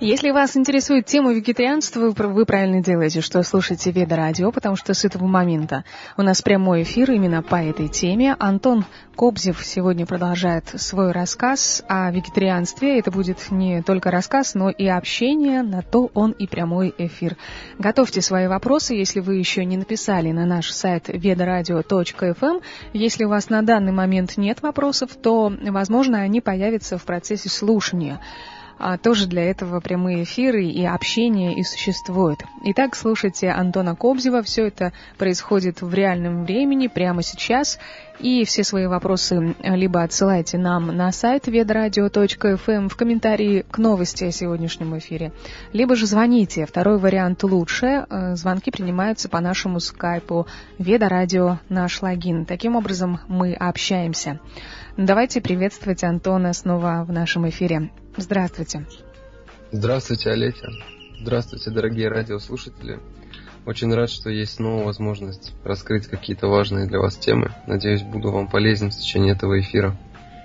Если вас интересует тема вегетарианства, вы правильно делаете, что слушаете Веда-радио, потому что с этого момента у нас прямой эфир именно по этой теме. Антон Кобзев сегодня продолжает свой рассказ о вегетарианстве. Это будет не только рассказ, но и общение, на то он и прямой эфир. Готовьте свои вопросы, если вы еще не написали на наш сайт vedaradio.fm. Если у вас на данный момент нет вопросов, то, возможно, они появятся в процессе слушания. Тоже для этого прямые эфиры и общение и существуют. Итак, слушайте Антона Кобзева. Все это происходит в реальном времени, прямо сейчас. И все свои вопросы либо отсылайте нам на сайт vedaradio.fm в комментарии к новости о сегодняшнем эфире, либо же звоните. Второй вариант лучше. Звонки принимаются по нашему скайпу Ведарадио, наш логин. Таким образом мы общаемся. Давайте приветствовать Антона снова в нашем эфире. Здравствуйте. Здравствуйте, Олеся. Здравствуйте, дорогие радиослушатели. Очень рад, что есть снова возможность раскрыть какие-то важные для вас темы. Надеюсь, буду вам полезен в течение этого эфира.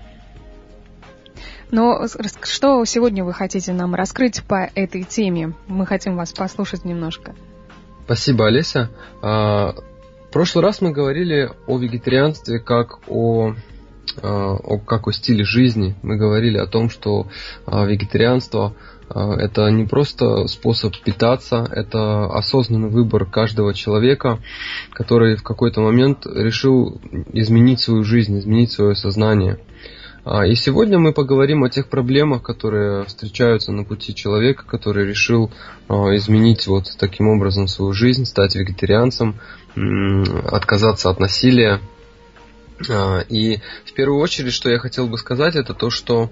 Но что сегодня вы хотите нам раскрыть по этой теме? Мы хотим вас послушать немножко. Спасибо, Олеся. В прошлый раз мы говорили о вегетарианстве как о стиле жизни. Мы говорили о том, что вегетарианство это не просто способ питаться, это осознанный выбор каждого человека, который в какой-то момент решил изменить свою жизнь, изменить свое сознание. И сегодня мы поговорим о тех проблемах, которые встречаются на пути человека, который решил изменить вот таким образом свою жизнь, стать вегетарианцем, отказаться от насилия. И в первую очередь, что я хотел бы сказать, это то, что,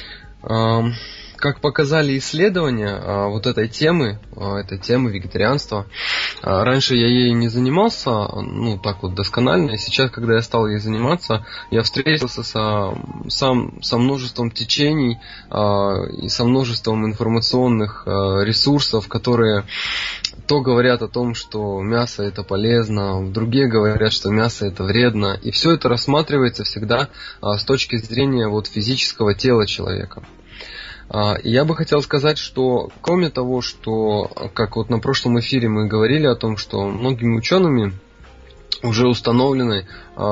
как показали исследования вот этой темы вегетарианства, раньше я ей не занимался, так вот досконально, и сейчас, когда я стал ей заниматься, я встретился со множеством течений и со множеством информационных ресурсов, которые то говорят о том, что мясо это полезно, другие говорят, что мясо это вредно, и все это рассматривается всегда с точки зрения вот физического тела человека. И я бы хотел сказать, что кроме того, что, как вот на прошлом эфире мы говорили о том, что многими учеными уже установлены,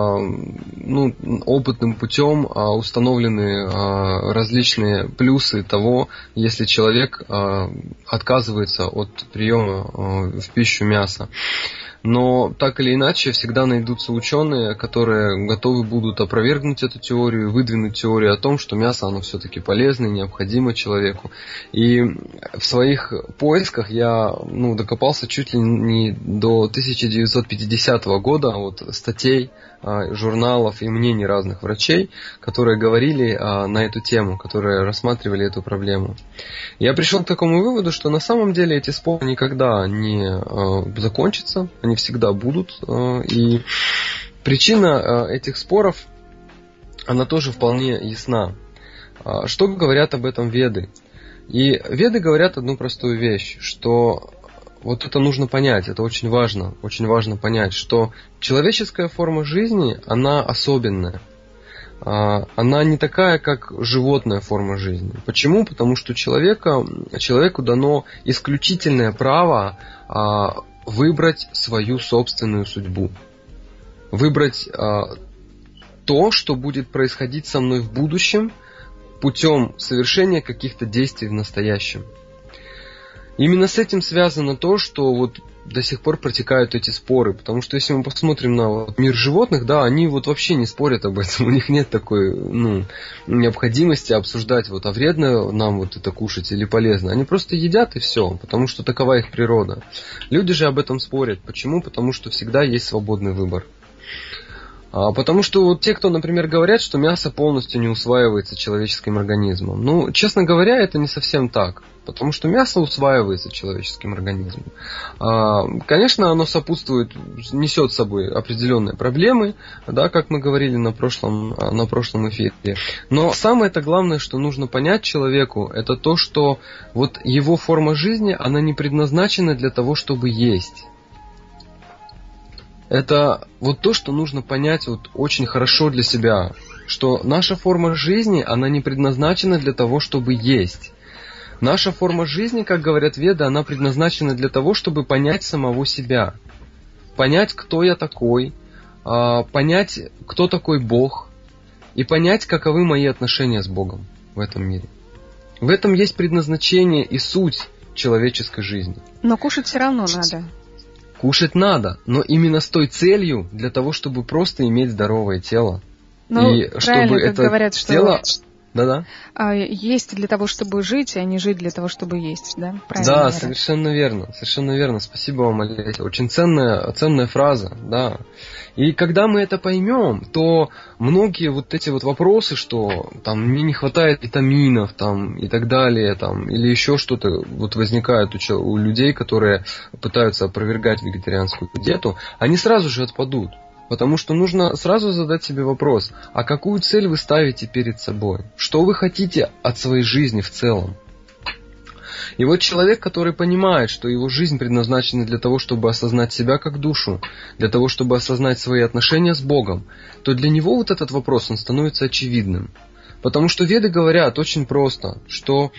опытным путем установлены различные плюсы того, если человек отказывается от приема в пищу мяса. Но так или иначе всегда найдутся ученые, которые готовы будут опровергнуть эту теорию, выдвинуть теорию о том, что мясо оно все-таки полезно и необходимо человеку. И в своих поисках я докопался чуть ли не до 1950 года вот статей, журналов и мнений разных врачей, которые говорили на эту тему, которые рассматривали эту проблему. Я пришел к такому выводу, что на самом деле эти споры никогда не закончатся, они всегда будут. И причина этих споров, она тоже вполне ясна. Что говорят об этом Веды? И Веды говорят одну простую вещь, что вот это нужно понять, это очень важно понять, что человеческая форма жизни, она особенная. Она не такая, как животная форма жизни. Почему? Потому что человеку дано исключительное право выбрать свою собственную судьбу. Выбрать то, что будет происходить со мной в будущем путем совершения каких-то действий в настоящем. Именно с этим связано то, что вот до сих пор протекают эти споры, потому что если мы посмотрим на мир животных, да, они вот вообще не спорят об этом, у них нет такой необходимости обсуждать, а вредно нам вот это кушать или полезно. Они просто едят и все, потому что такова их природа. Люди же об этом спорят. Почему? Потому что всегда есть свободный выбор. Потому что вот те, кто, например, говорят, что мясо полностью не усваивается человеческим организмом. Честно говоря, это не совсем так. Потому что мясо усваивается человеческим организмом. Конечно, оно несет с собой определенные проблемы, да, как мы говорили на прошлом эфире. Но самое-то главное, что нужно понять человеку, это то, что вот его форма жизни, она не предназначена для того, чтобы есть. Это вот то, что нужно понять вот очень хорошо для себя, что наша форма жизни, она не предназначена для того, чтобы есть. Наша форма жизни, как говорят веды, она предназначена для того, чтобы понять самого себя. Понять, кто я такой, понять, кто такой Бог, и понять, каковы мои отношения с Богом в этом мире. В этом есть предназначение и суть человеческой жизни. Но кушать все равно надо. Кушать надо, но именно с той целью, для того, чтобы просто иметь здоровое тело. Ну, и правильно, чтобы как это говорят, тело... что Да-да. есть для того, чтобы жить, а не жить для того, чтобы есть, да? Правильно Да, говорят. совершенно верно. Спасибо вам, Олеся. Очень ценная фраза, да. И когда мы это поймем, то многие вот эти вот вопросы, что там мне не хватает витаминов там, и так далее, там, или еще что-то вот возникает у людей, которые пытаются опровергать вегетарианскую диету, они сразу же отпадут. Потому что нужно сразу задать себе вопрос, а какую цель вы ставите перед собой? Что вы хотите от своей жизни в целом? И вот человек, который понимает, что его жизнь предназначена для того, чтобы осознать себя как душу, для того, чтобы осознать свои отношения с Богом, то для него вот этот вопрос, он становится очевидным. Потому что веды говорят очень просто, что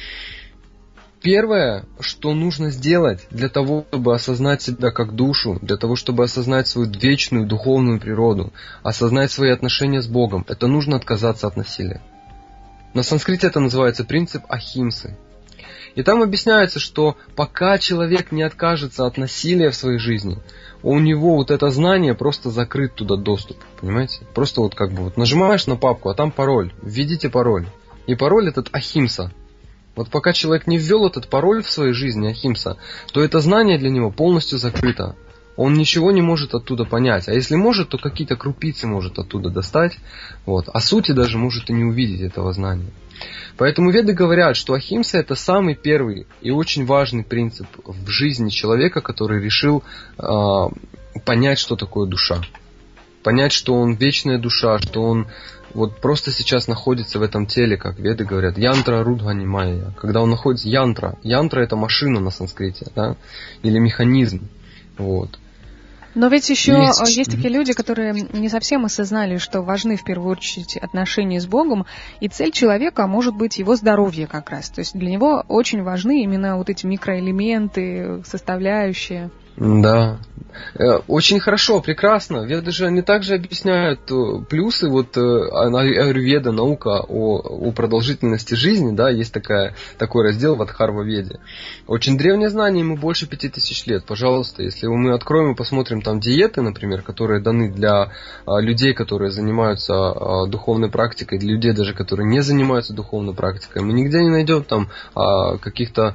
первое, что нужно сделать для того, чтобы осознать себя как душу, для того, чтобы осознать свою вечную духовную природу, осознать свои отношения с Богом, это нужно отказаться от насилия. На санскрите это называется принцип ахимсы. И там объясняется, что пока человек не откажется от насилия в своей жизни, у него вот это знание просто закрыт туда доступ, понимаете? Просто вот как бы вот нажимаешь на папку, а там пароль, введите пароль. И пароль этот ахимса. Вот пока человек не ввел этот пароль в своей жизни, ахимса, то это знание для него полностью закрыто. Он ничего не может оттуда понять. А если может, то какие-то крупицы может оттуда достать. Вот. А сути даже может и не увидеть этого знания. Поэтому веды говорят, что ахимса это самый первый и очень важный принцип в жизни человека, который решил понять, что такое душа. Понять, что он вечная душа, что он вот просто сейчас находится в этом теле, как веды говорят, янтра рудхани майя. Когда он находится, янтра это машина на санскрите, да? Или механизм. Вот. Но ведь еще есть такие люди, которые не совсем осознали, что важны в первую очередь отношения с Богом, и цель человека может быть его здоровье как раз. То есть для него очень важны именно вот эти микроэлементы, составляющие. Да, очень хорошо, прекрасно. Веды же они также объясняют плюсы, вот аюрведа, наука о продолжительности жизни, да, есть такой раздел в Адхарва-веде. Очень древнее знание, ему больше 5000 лет. Пожалуйста, если мы откроем и посмотрим там диеты, например, которые даны для людей, которые занимаются духовной практикой, для людей даже, которые не занимаются духовной практикой, мы нигде не найдем там каких-то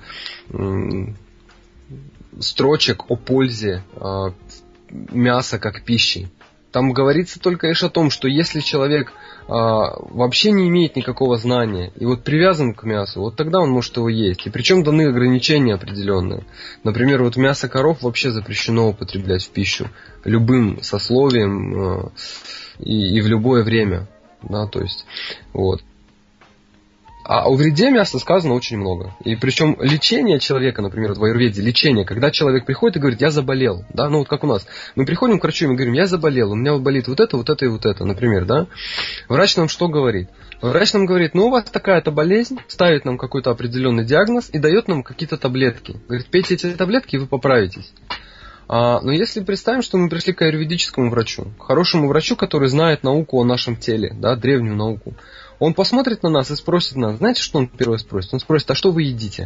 строчек о пользе мяса как пищи. Там говорится только лишь о том, что если человек вообще не имеет никакого знания и вот привязан к мясу, вот тогда он может его есть. И причем даны ограничения определенные. Например, вот мясо коров вообще запрещено употреблять в пищу любым сословием и в любое время. Да, то есть, вот. А о вреде мяса сказано очень много. И причем лечение человека, например, в аюрведе, лечение, когда человек приходит и говорит, я заболел, да, ну вот как у нас. Мы приходим к врачу и мы говорим, я заболел, у меня болит вот это и вот это, например, да. Врач нам что говорит? Врач нам говорит, ну у вас такая-то болезнь, ставит нам какой-то определенный диагноз и дает нам какие-то таблетки. Говорит, пейте эти таблетки и вы поправитесь. Но если представим, что мы пришли к аюрведическому врачу, к хорошему врачу, который знает науку о нашем теле, да, древнюю науку, он посмотрит на нас и спросит нас, знаете, что он первое спросит? Он спросит, а что вы едите?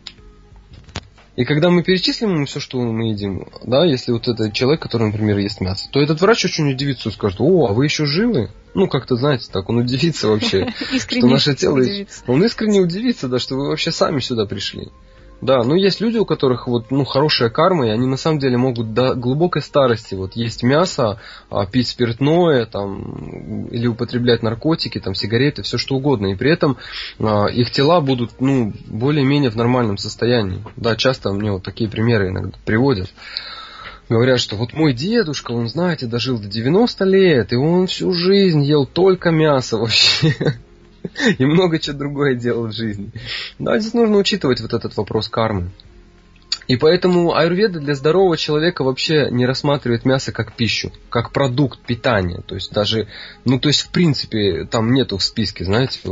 И когда мы перечислим ему все, что мы едим, да, если вот это человек, который, например, ест мясо, то этот врач очень удивится и скажет, о, а вы еще живы? Ну, как-то, знаете, так он удивится вообще, что наше тело... Он искренне удивится, да, что вы вообще сами сюда пришли. Да, но есть люди, у которых вот, ну, хорошая карма, и они на самом деле могут до глубокой старости вот есть мясо, пить спиртное, там, или употреблять наркотики, там, сигареты, все что угодно. И при этом их тела будут, ну, более-менее в нормальном состоянии. Да, часто мне вот такие примеры иногда приводят. Говорят, что вот мой дедушка, он, знаете, дожил до 90 лет, и он всю жизнь ел только мясо вообще. И много чего другое делал в жизни. Да, здесь нужно учитывать вот этот вопрос кармы. И поэтому аюрведа для здорового человека вообще не рассматривает мясо как пищу, как продукт питания. То есть даже, ну то есть в принципе там нету в списке, знаете, вот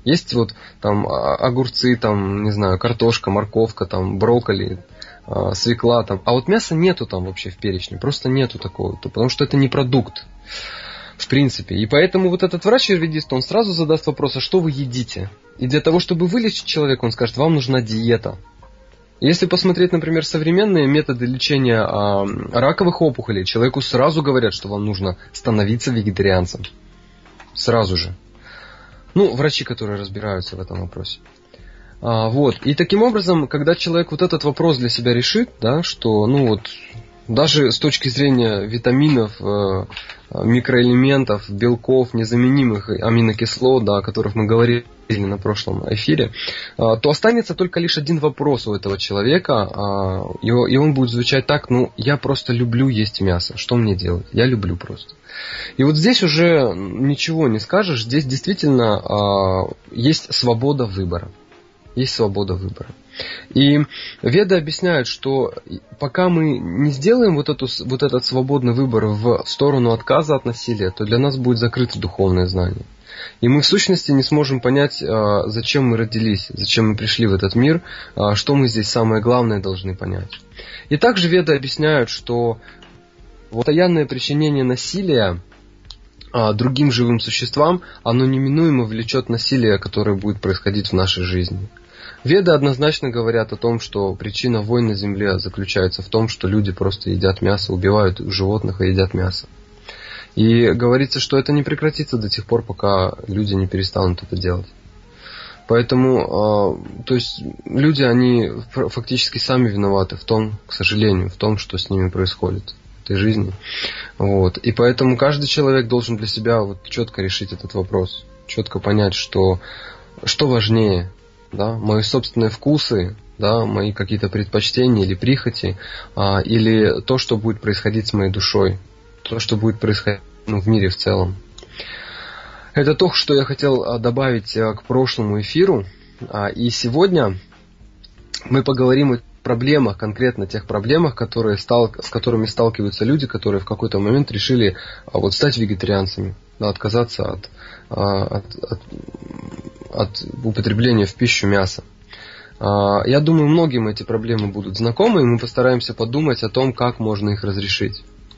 Есть вот там огурцы, там, не знаю, картошка, морковка, там, брокколи, свекла там. А вот мяса нету там вообще в перечне. Просто нету такого. Потому что это не продукт. В принципе. И поэтому вот этот врач-аюрведист, он сразу задаст вопрос, а что вы едите? И для того, чтобы вылечить человека, он скажет, вам нужна диета. Если посмотреть, например, современные методы лечения раковых опухолей, человеку сразу говорят, что вам нужно становиться вегетарианцем. Сразу же. Ну, врачи, которые разбираются в этом вопросе. Вот. И таким образом, когда человек вот этот вопрос для себя решит, да, что, ну вот, даже с точки зрения витаминов, микроэлементов, белков, незаменимых аминокислот, да, о которых мы говорили на прошлом эфире, то останется только лишь один вопрос у этого человека, и он будет звучать так, ну, я просто люблю есть мясо, что мне делать? Я люблю просто. И вот здесь уже ничего не скажешь, здесь действительно есть свобода выбора. Есть свобода выбора. И веды объясняют, что пока мы не сделаем вот этот свободный выбор в сторону отказа от насилия, то для нас будет закрыто духовное знание. И мы в сущности не сможем понять, зачем мы родились, зачем мы пришли в этот мир, что мы здесь самое главное должны понять. И также веды объясняют, что постоянное причинение насилия другим живым существам, оно неминуемо влечет насилие, которое будет происходить в нашей жизни. Веды однозначно говорят о том, что причина войн на земле заключается в том, что люди просто едят мясо, убивают животных и едят мясо. И говорится, что это не прекратится до тех пор, пока люди не перестанут это делать. Поэтому, то есть, люди, они фактически сами виноваты в том, к сожалению, в том, что с ними происходит в этой жизни. Вот. И поэтому каждый человек должен для себя вот четко решить этот вопрос, четко понять, что важнее. Да, мои собственные вкусы, да, мои какие-то предпочтения или прихоти, или то, что будет происходить с моей душой, то, что будет происходить в мире в целом. Это то, что я хотел добавить к прошлому эфиру. И сегодня мы поговорим о проблемах, конкретно тех проблемах, с которыми сталкиваются люди, которые в какой-то момент решили стать вегетарианцами, да, отказаться от употребления в пищу мяса. Я думаю, многим эти проблемы будут знакомы, и мы постараемся подумать о том, как можно их разрешить.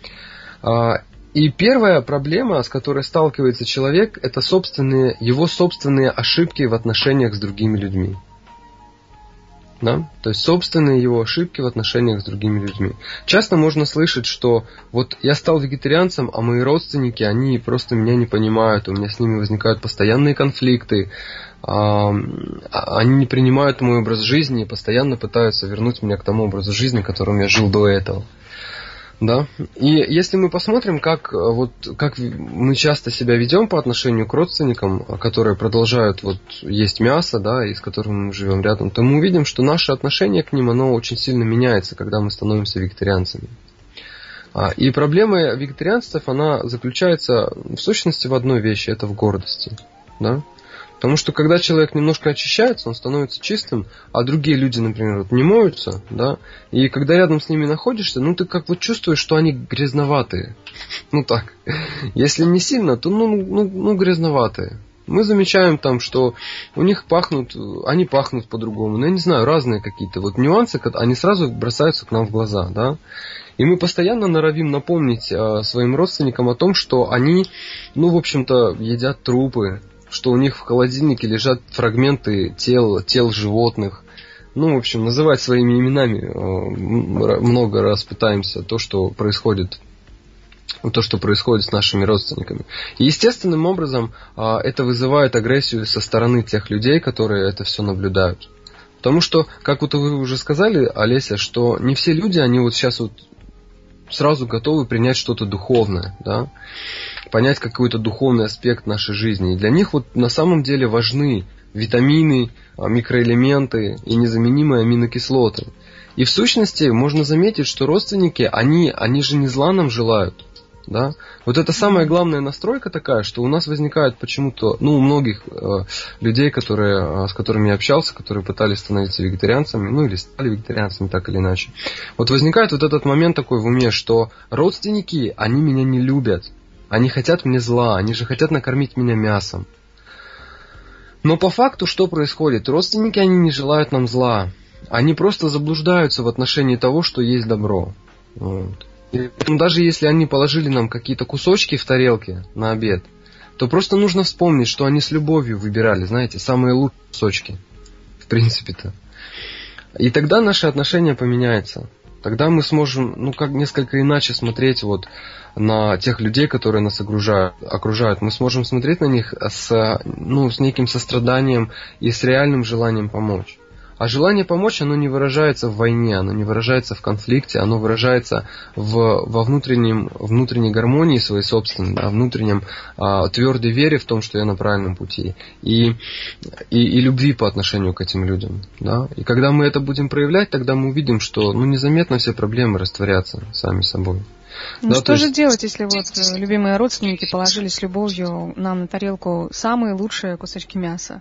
И первая проблема, с которой сталкивается человек, это его собственные ошибки в отношениях с другими людьми. Да? То есть собственные его ошибки в отношениях с другими людьми. Часто можно слышать, что вот я стал вегетарианцем, а мои родственники, они просто меня не понимают, у меня с ними возникают постоянные конфликты, они не принимают мой образ жизни и постоянно пытаются вернуть меня к тому образу жизни, которым я жил до этого. Да? И если мы посмотрим, как мы часто себя ведем по отношению к родственникам, которые продолжают есть мясо, да, и с которыми мы живем рядом, то мы увидим, что наше отношение к ним, оно очень сильно меняется, когда мы становимся вегетарианцами. И проблема вегетарианцев, она заключается в сущности в одной вещи, это в гордости. Да? Потому что когда человек немножко очищается, он становится чистым, а другие люди, например, не моются, да, и когда рядом с ними находишься, ты как чувствуешь, что они грязноватые. Так. Если не сильно, то грязноватые. Мы замечаем там, что у них они пахнут по-другому. Я не знаю, разные какие-то нюансы, они сразу бросаются к нам в глаза, да. И мы постоянно норовим напомнить своим родственникам о том, что они, в общем-то, едят трупы, что у них в холодильнике лежат фрагменты тел животных. В общем, называть своими именами много раз пытаемся то, что происходит с нашими родственниками. И естественным образом это вызывает агрессию со стороны тех людей, которые это все наблюдают. Потому что, как вы уже сказали, Олеся, что не все люди, они сейчас сразу готовы принять что-то духовное, да? Понять какой-то духовный аспект нашей жизни. И для них на самом деле важны витамины, микроэлементы и незаменимые аминокислоты. И в сущности можно заметить, что родственники, они же не зла нам желают. Да? Это самая главная настройка такая, что у нас возникает почему-то, у многих людей, с которыми я общался, которые пытались становиться вегетарианцами, или стали вегетарианцами так или иначе. Возникает этот момент такой в уме, что родственники, они меня не любят. Они хотят мне зла, они же хотят накормить меня мясом. Но по факту что происходит? Родственники, они не желают нам зла. Они просто заблуждаются в отношении того, что есть добро. Вот. И даже если они положили нам какие-то кусочки в тарелке на обед, то просто нужно вспомнить, что они с любовью выбирали, знаете, самые лучшие кусочки. В принципе-то. И тогда наши отношения поменяются. Тогда мы сможем, как несколько иначе смотреть вот на тех людей, которые нас окружают. Мы сможем смотреть на них с неким состраданием и с реальным желанием помочь. А желание помочь, оно не выражается в войне, оно не выражается в конфликте, оно выражается во внутренней гармонии своей собственной, во внутреннем твердой вере в том, что я на правильном пути, и любви по отношению к этим людям. Да? И когда мы это будем проявлять, тогда мы увидим, что незаметно все проблемы растворятся сами собой. Что же делать, если вот любимые родственники положили с любовью нам на тарелку самые лучшие кусочки мяса?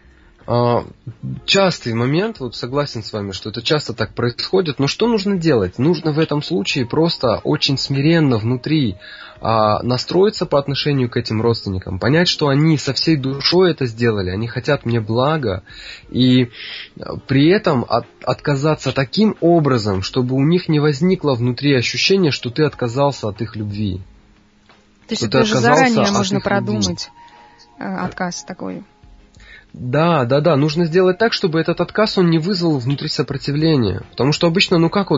Частый момент, согласен с вами, что это часто так происходит, но что нужно делать? Нужно в этом случае просто очень смиренно внутри настроиться по отношению к этим родственникам, понять, что они со всей душой это сделали, они хотят мне блага, и при этом отказаться таким образом, чтобы у них не возникло внутри ощущения, что ты отказался от их любви. То есть даже заранее можно продумать отказ такой. Да, нужно сделать так, чтобы этот отказ, он не вызвал внутри сопротивления. Потому что обычно,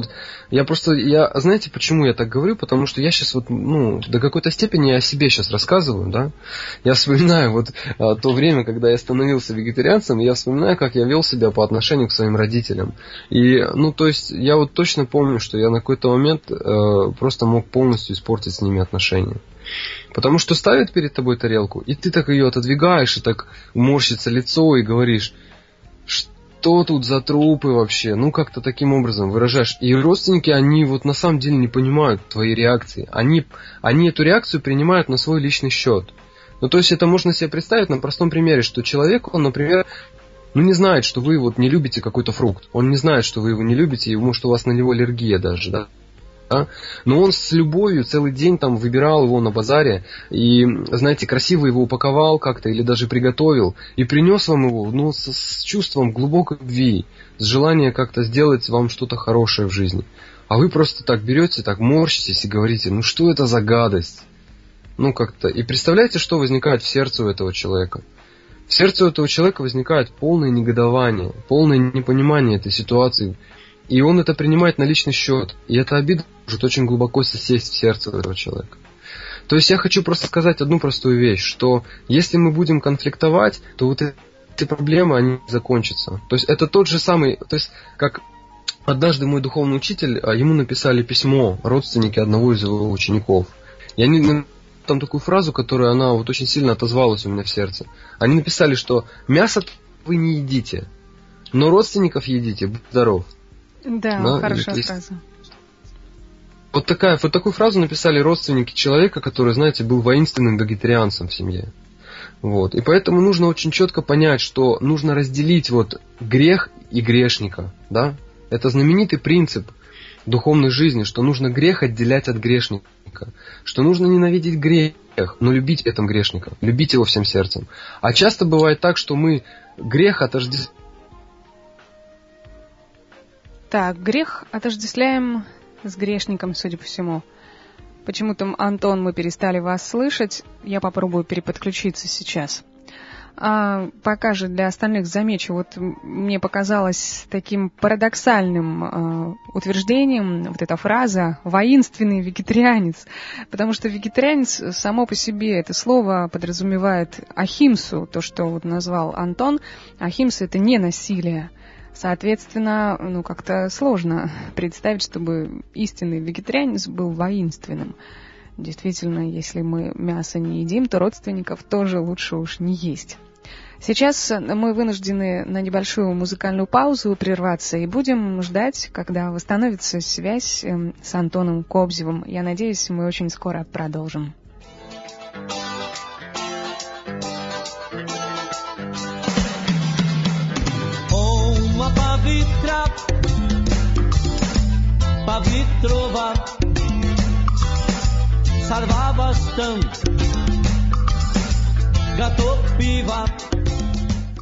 знаете, почему я так говорю? Потому что я сейчас до какой-то степени о себе сейчас рассказываю, да. Я вспоминаю то время, когда я становился вегетарианцем, я вспоминаю, как я вел себя по отношению к своим родителям. И, то есть, я точно помню, что я на какой-то момент просто мог полностью испортить с ними отношения. Потому что ставят перед тобой тарелку, и ты так ее отодвигаешь, и так морщится лицо, и говоришь, что тут за трупы вообще? Как-то таким образом выражаешь. И родственники, они на самом деле не понимают твоей реакции. Они эту реакцию принимают на свой личный счет. То есть это можно себе представить на простом примере, что человек, он, например, не знает, что вы не любите какой-то фрукт. Он не знает, что вы его не любите, и может у вас на него аллергия даже, да? Но он с любовью целый день выбирал его на базаре и, знаете, красиво его упаковал как-то или даже приготовил и принес вам его, с чувством глубокой любви, с желанием как-то сделать вам что-то хорошее в жизни. А вы просто так берете, так морщитесь и говорите, что это за гадость? Как-то. И представляете, что возникает в сердце у этого человека? В сердце у этого человека возникает полное негодование, полное непонимание этой ситуации. И он это принимает на личный счет. И эта обида может очень глубоко засесть в сердце этого человека. То есть я хочу просто сказать одну простую вещь, что если мы будем конфликтовать, то эти проблемы, они закончатся. То есть это тот же самый, то есть как однажды мой духовный учитель, ему написали письмо родственники одного из его учеников. И они там такую фразу, которая она очень сильно отозвалась у меня в сердце. Они написали, что мясо вы не едите, но родственников едите, будь здоров. Да, хорошая фраза. Такую фразу написали родственники человека, который, знаете, был воинственным вегетарианцем в семье. И поэтому нужно очень четко понять, что нужно разделить грех и грешника. Да? Это знаменитый принцип духовной жизни, что нужно грех отделять от грешника. Что нужно ненавидеть грех, но любить этом грешника. Любить его всем сердцем. А часто бывает так, что мы грех отождествляем. Так, грех отождествляем с грешником, судя по всему. Почему-то, Антон, мы перестали вас слышать. Я попробую переподключиться сейчас. Пока же для остальных замечу, мне показалось таким парадоксальным утверждением эта фраза «воинственный вегетарианец», потому что вегетарианец само по себе, это слово подразумевает ахимсу, то, что назвал Антон. Ахимса — это не насилие. Соответственно, как-то сложно представить, чтобы истинный вегетарианец был воинственным. Действительно, если мы мясо не едим, то родственников тоже лучше уж не есть. Сейчас мы вынуждены на небольшую музыкальную паузу прерваться и будем ждать, когда восстановится связь с Антоном Кобзевым. Я надеюсь, мы очень скоро продолжим. Pavitrova Sarvavastam Gato Piva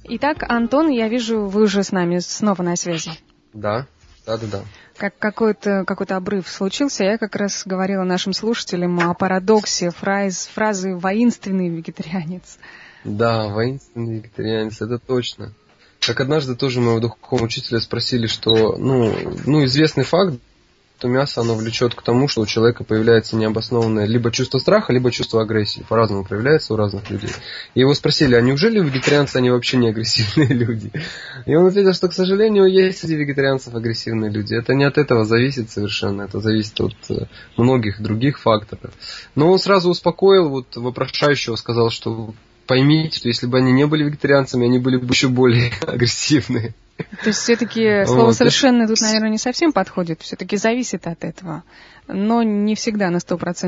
Итак, Антон, я вижу, вы уже с нами снова на связи. Да. Как какой-то обрыв случился. Я как раз говорила нашим слушателям о парадоксе фразы «воинственный вегетарианец». Да, воинственный вегетарианец, это точно. Как однажды тоже моего духовного учителя спросили, что, известный факт, что мясо, оно влечет к тому, что у человека появляется необоснованное либо чувство страха, либо чувство агрессии. По-разному проявляется у разных людей. И его спросили, а неужели вегетарианцы, они вообще не агрессивные люди? И он ответил, что, к сожалению, есть среди вегетарианцев агрессивные люди. Это не от этого зависит совершенно, это зависит от многих других факторов. Но он сразу успокоил вопрошающего, сказал, что поймите, что если бы они не были вегетарианцами, они были бы еще более агрессивные. То есть все-таки слово «совершенно» тут, наверное, не совсем подходит, все-таки зависит от этого, но не всегда на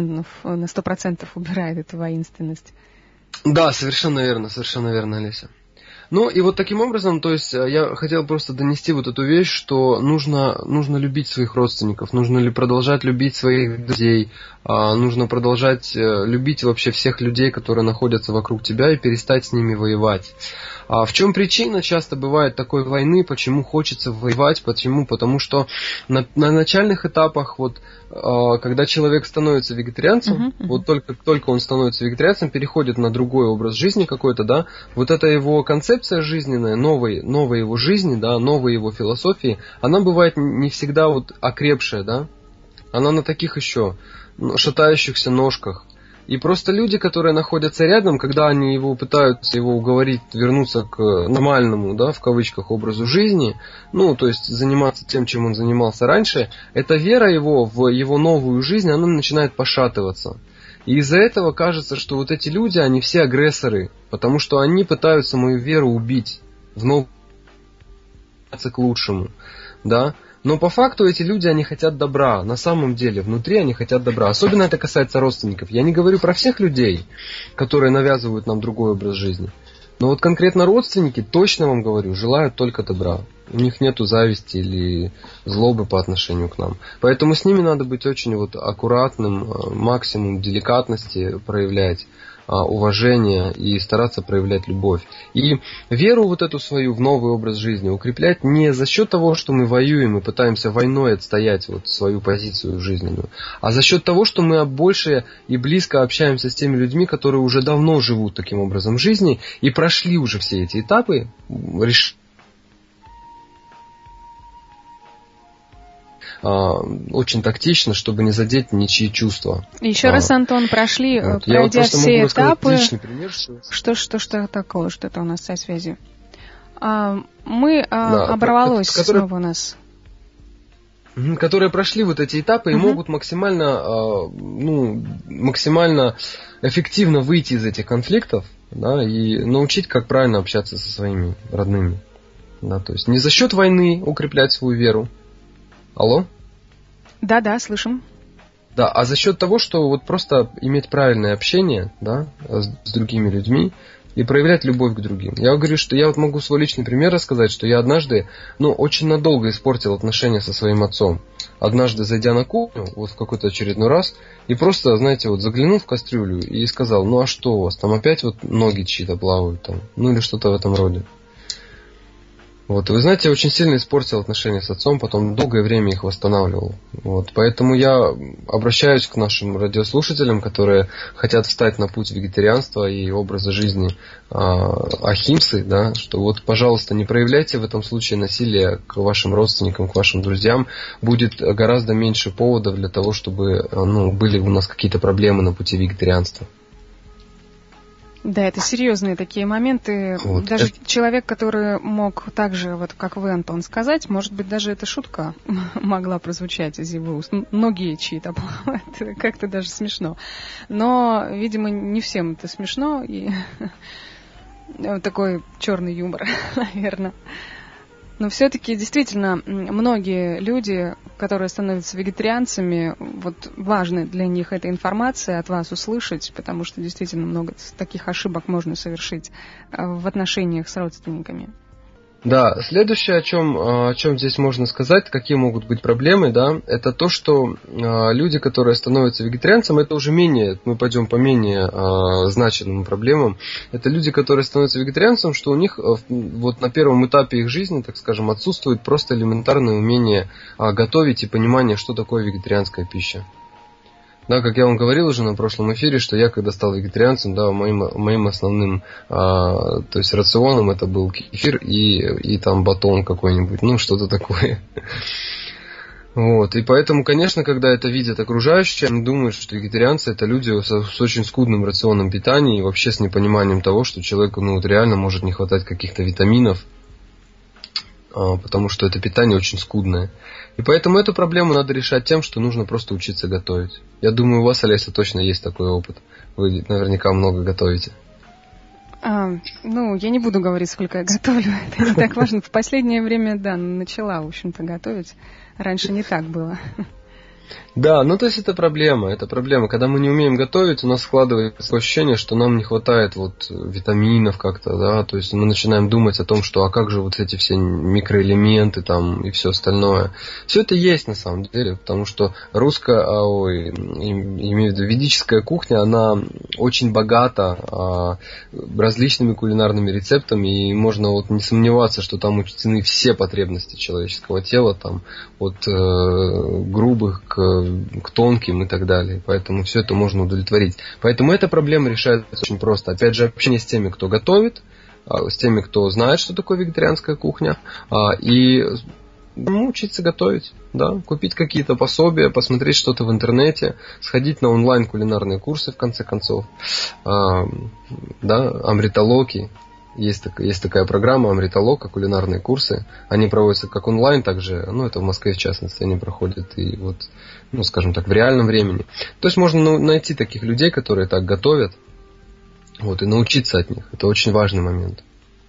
100% убирает эту воинственность. Да, совершенно верно, Олеся. Ну и вот таким образом, то есть я хотел просто донести вот эту вещь, что нужно любить своих родственников, нужно ли продолжать любить своих друзей, нужно продолжать любить вообще всех людей, которые находятся вокруг тебя, и перестать с ними воевать. А в чем причина часто бывает такой войны, почему хочется воевать, почему? Потому что на начальных этапах, когда человек становится вегетарианцем, вот только он становится вегетарианцем, переходит на другой образ жизни какой-то, да, вот эта его концепция жизненная, новой его жизни, да, новой его философии, она бывает не всегда окрепшая, да, она на таких еще шатающихся ножках. И просто люди, которые находятся рядом, когда они пытаются его уговорить вернуться к нормальному, да, в кавычках, образу жизни, то есть заниматься тем, чем он занимался раньше, эта вера его в его новую жизнь, она начинает пошатываться. И из-за этого кажется, что вот эти люди, они все агрессоры, потому что они пытаются мою веру убить, вновь к лучшему, да. Но по факту эти люди, они хотят добра. На самом деле, внутри они хотят добра. Особенно это касается родственников. Я не говорю про всех людей, которые навязывают нам другой образ жизни. Но вот конкретно родственники, точно вам говорю, желают только добра. У них нету зависти или злобы по отношению к нам. Поэтому с ними надо быть очень аккуратным, максимум деликатности проявлять, уважение и стараться проявлять любовь. И веру эту свою в новый образ жизни укреплять не за счет того, что мы воюем и пытаемся войной отстоять свою позицию жизненную, а за счет того, что мы больше и близко общаемся с теми людьми, которые уже давно живут таким образом жизни и прошли уже все эти этапы, очень тактично, чтобы не задеть ничьи чувства. Еще раз, Антон, пройдя все этапы. Пример, что такое, что-то у нас со связью. Оборвалось снова у нас. Которые прошли эти этапы и могут максимально эффективно выйти из этих конфликтов, да, и научить, как правильно общаться со своими родными. Да, то есть не за счет войны укреплять свою веру. Алло? Да, слышим. Да, а за счет того, что просто иметь правильное общение, да, с другими людьми и проявлять любовь к другим. Я говорю, что я могу свой личный пример рассказать, что я однажды, очень надолго испортил отношения со своим отцом. Однажды, зайдя на кухню, в какой-то очередной раз, и просто, знаете, заглянул в кастрюлю и сказал, а что у вас, там опять ноги чьи-то плавают, там, или что-то в этом роде. Вы знаете, я очень сильно испортил отношения с отцом, потом долгое время их восстанавливал. Поэтому я обращаюсь к нашим радиослушателям, которые хотят встать на путь вегетарианства и образа жизни ахимсы, да, что пожалуйста, не проявляйте в этом случае насилия к вашим родственникам, к вашим друзьям. Будет гораздо меньше поводов для того, чтобы были у нас какие-то проблемы на пути вегетарианства. Да, это серьезные такие моменты. Даже человек, который мог так же, как вы, Антон, сказать, может быть, даже эта шутка могла прозвучать из его уст. Ноги чьи-то плавают. Как-то даже смешно. Но, видимо, не всем это смешно. И такой черный юмор, наверное. Но все-таки действительно многие люди, которые становятся вегетарианцами, важна для них эта информация от вас услышать, потому что действительно много таких ошибок можно совершить в отношениях с родственниками. Да, следующее, о чем здесь можно сказать, какие могут быть проблемы, да, это то, что люди, которые становятся вегетарианцами, это уже мы пойдем по менее значимым проблемам, это люди, которые становятся вегетарианцем, что у них вот на первом этапе их жизни, так скажем, отсутствует просто элементарное умение готовить и понимание, что такое вегетарианская пища. Да, как я вам говорил уже на прошлом эфире, что я, когда стал вегетарианцем, да, моим основным, то есть рационом это был кефир и там батон какой-нибудь, ну, что-то такое. Вот, и поэтому, конечно, когда это видят окружающие, они думают, что вегетарианцы это люди с очень скудным рационом питания и вообще с непониманием того, что человеку, ну, вот реально может не хватать каких-то витаминов, потому что это питание очень скудное. И поэтому эту проблему надо решать тем, что нужно просто учиться готовить. Я думаю, у вас, Олеся, точно есть такой опыт. Вы наверняка много готовите. Ну, я не буду говорить, сколько я готовлю. Это не так важно. В последнее время, да, начала, в общем-то, готовить. Раньше не так было. Да, ну то есть это проблема. Когда мы не умеем готовить, у нас складывается такое ощущение, что нам не хватает вот витаминов как-то, да, то есть мы начинаем думать о том, что а как же вот эти все микроэлементы там и все остальное. Все это есть на самом деле, потому что имею в виду ведическая кухня, она очень богата различными кулинарными рецептами, и можно вот не сомневаться, что там учтены все потребности человеческого тела, там от грубых к тонким и так далее. Поэтому все это можно удовлетворить. Поэтому эта проблема решается очень просто. Опять же, общение с теми, кто готовит, с теми, кто знает, что такое вегетарианская кухня, и учиться готовить. Да? Купить какие-то пособия, посмотреть что-то в интернете, сходить на онлайн кулинарные курсы, в конце концов. Да? Амриталоки. Есть такая программа Амриталока, кулинарные курсы. Они проводятся как онлайн, также, ну, это в Москве в частности, они проходят и вот, ну, скажем так, в реальном времени. То есть можно найти таких людей, которые так готовят, вот, и научиться от них. Это очень важный момент.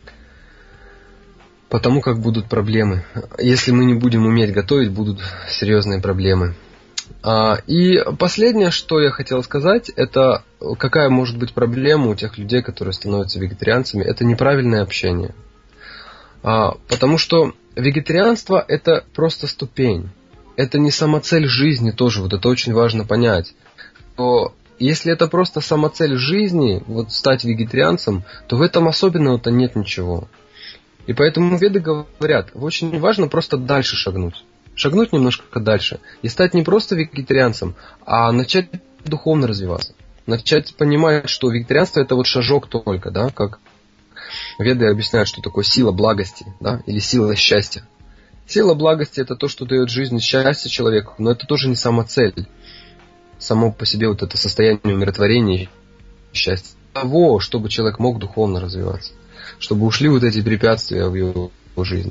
Потому как будут проблемы. Если мы не будем уметь готовить, будут серьезные проблемы. И последнее, что я хотел сказать, это какая может быть проблема у тех людей, которые становятся вегетарианцами, это неправильное общение. Потому что вегетарианство это просто ступень. Это не самоцель жизни тоже, вот это очень важно понять. То если это просто самоцель жизни, вот стать вегетарианцем, то в этом особенного-то нет ничего. И поэтому веды говорят, очень важно просто дальше шагнуть. Шагнуть немножко дальше и стать не просто вегетарианцем, а начать духовно развиваться. Начать понимать, что вегетарианство это вот шажок только, да, как веды объясняют, что такое сила благости, да, или сила счастья. Сила благости это то, что дает жизнь и счастье человеку, но это тоже не сама цель. Само по себе вот это состояние умиротворения и счастья. Того, чтобы человек мог духовно развиваться. Чтобы ушли вот эти препятствия в его жизни.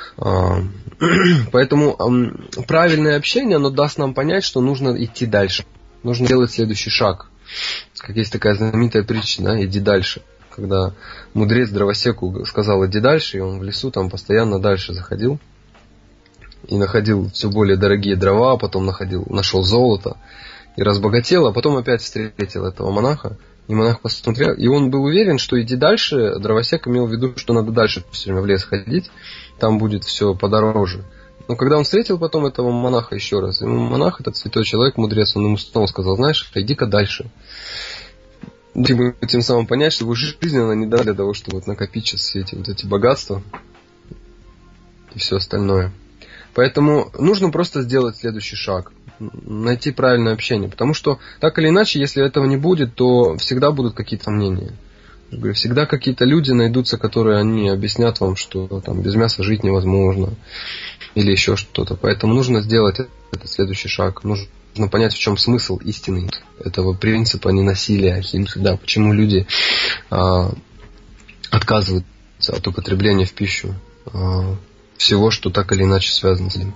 Поэтому правильное общение, оно даст нам понять, что нужно идти дальше. Нужно делать следующий шаг. Как есть такая знаменитая притча, да, иди дальше. Когда мудрец дровосеку сказал иди дальше, и он в лесу там постоянно дальше заходил. И находил все более дорогие дрова, потом нашел золото. И разбогател, а потом опять встретил этого монаха. И монах посмотрел, и он был уверен, что иди дальше. Дровосек имел в виду, что надо дальше все время в лес ходить, там будет все подороже. Но когда он встретил потом этого монаха еще раз, ему монах, этот святой человек, мудрец, он ему снова сказал, знаешь, иди-ка дальше. Тем самым понять, что его жизнь, она не дана для того, чтобы вот накопить сейчас все эти богатства и все остальное. Поэтому нужно просто сделать следующий шаг. Найти правильное общение. Потому что, так или иначе, если этого не будет, то всегда будут какие-то сомнения. Всегда какие-то люди найдутся, которые они объяснят вам, что там без мяса жить невозможно. Или еще что-то. Поэтому нужно сделать этот следующий шаг. Нужно понять, в чем смысл истины этого принципа ненасилия, ахимсы. Да, почему люди отказываются от употребления в пищу всего, что так или иначе связано с ним.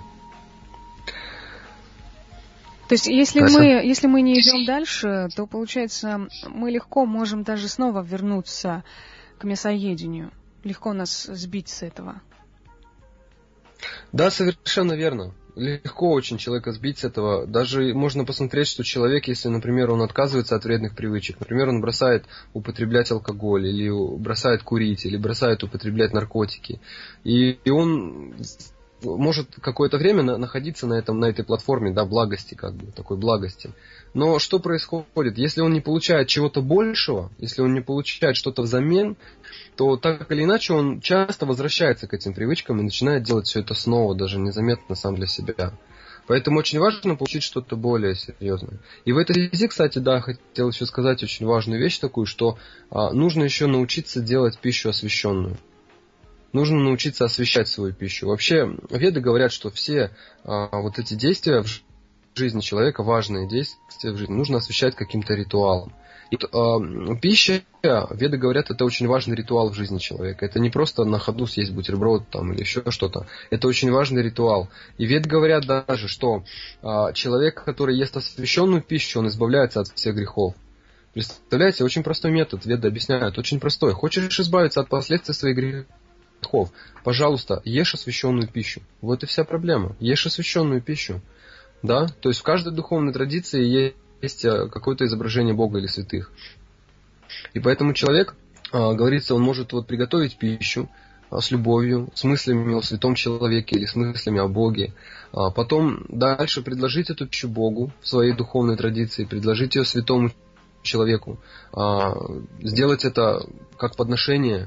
То есть, если мы не идем дальше, то, получается, мы легко можем даже снова вернуться к мясоедению. Легко нас сбить с этого. Да, совершенно верно. Легко очень человека сбить с этого. Даже можно посмотреть, что человек, если, например, он отказывается от вредных привычек, например, он бросает употреблять алкоголь, или бросает курить, или бросает употреблять наркотики, и он может какое-то время находиться на этой платформе, да, благости, как бы, такой благости. Но что происходит? Если он не получает чего-то большего, если он не получает что-то взамен, то так или иначе он часто возвращается к этим привычкам и начинает делать все это снова, даже незаметно сам для себя. Поэтому очень важно получить что-то более серьезное. И в этой связи, кстати, да, хотел еще сказать очень важную вещь такую, что нужно еще научиться делать пищу освященную. Нужно научиться освящать свою пищу. Вообще, веды говорят, что все вот эти действия в жизни человека, важные действия в жизни, нужно освящать каким-то ритуалом. И пища, веды говорят, это очень важный ритуал в жизни человека. Это не просто на ходу съесть бутерброд там, или еще что-то. Это очень важный ритуал. И веды говорят даже, что человек, который ест освященную пищу, он избавляется от всех грехов. Представляете, очень простой метод, веды объясняют, очень простой. Хочешь избавиться от последствий своих грехов? Пожалуйста, ешь освященную пищу. Вот и вся проблема. Ешь освященную пищу. Да? То есть в каждой духовной традиции есть какое-то изображение Бога или святых. И поэтому человек, говорится, он может вот приготовить пищу с любовью, с мыслями о святом человеке или с мыслями о Боге. Потом дальше предложить эту пищу Богу в своей духовной традиции, предложить ее святому человеку, сделать это как подношение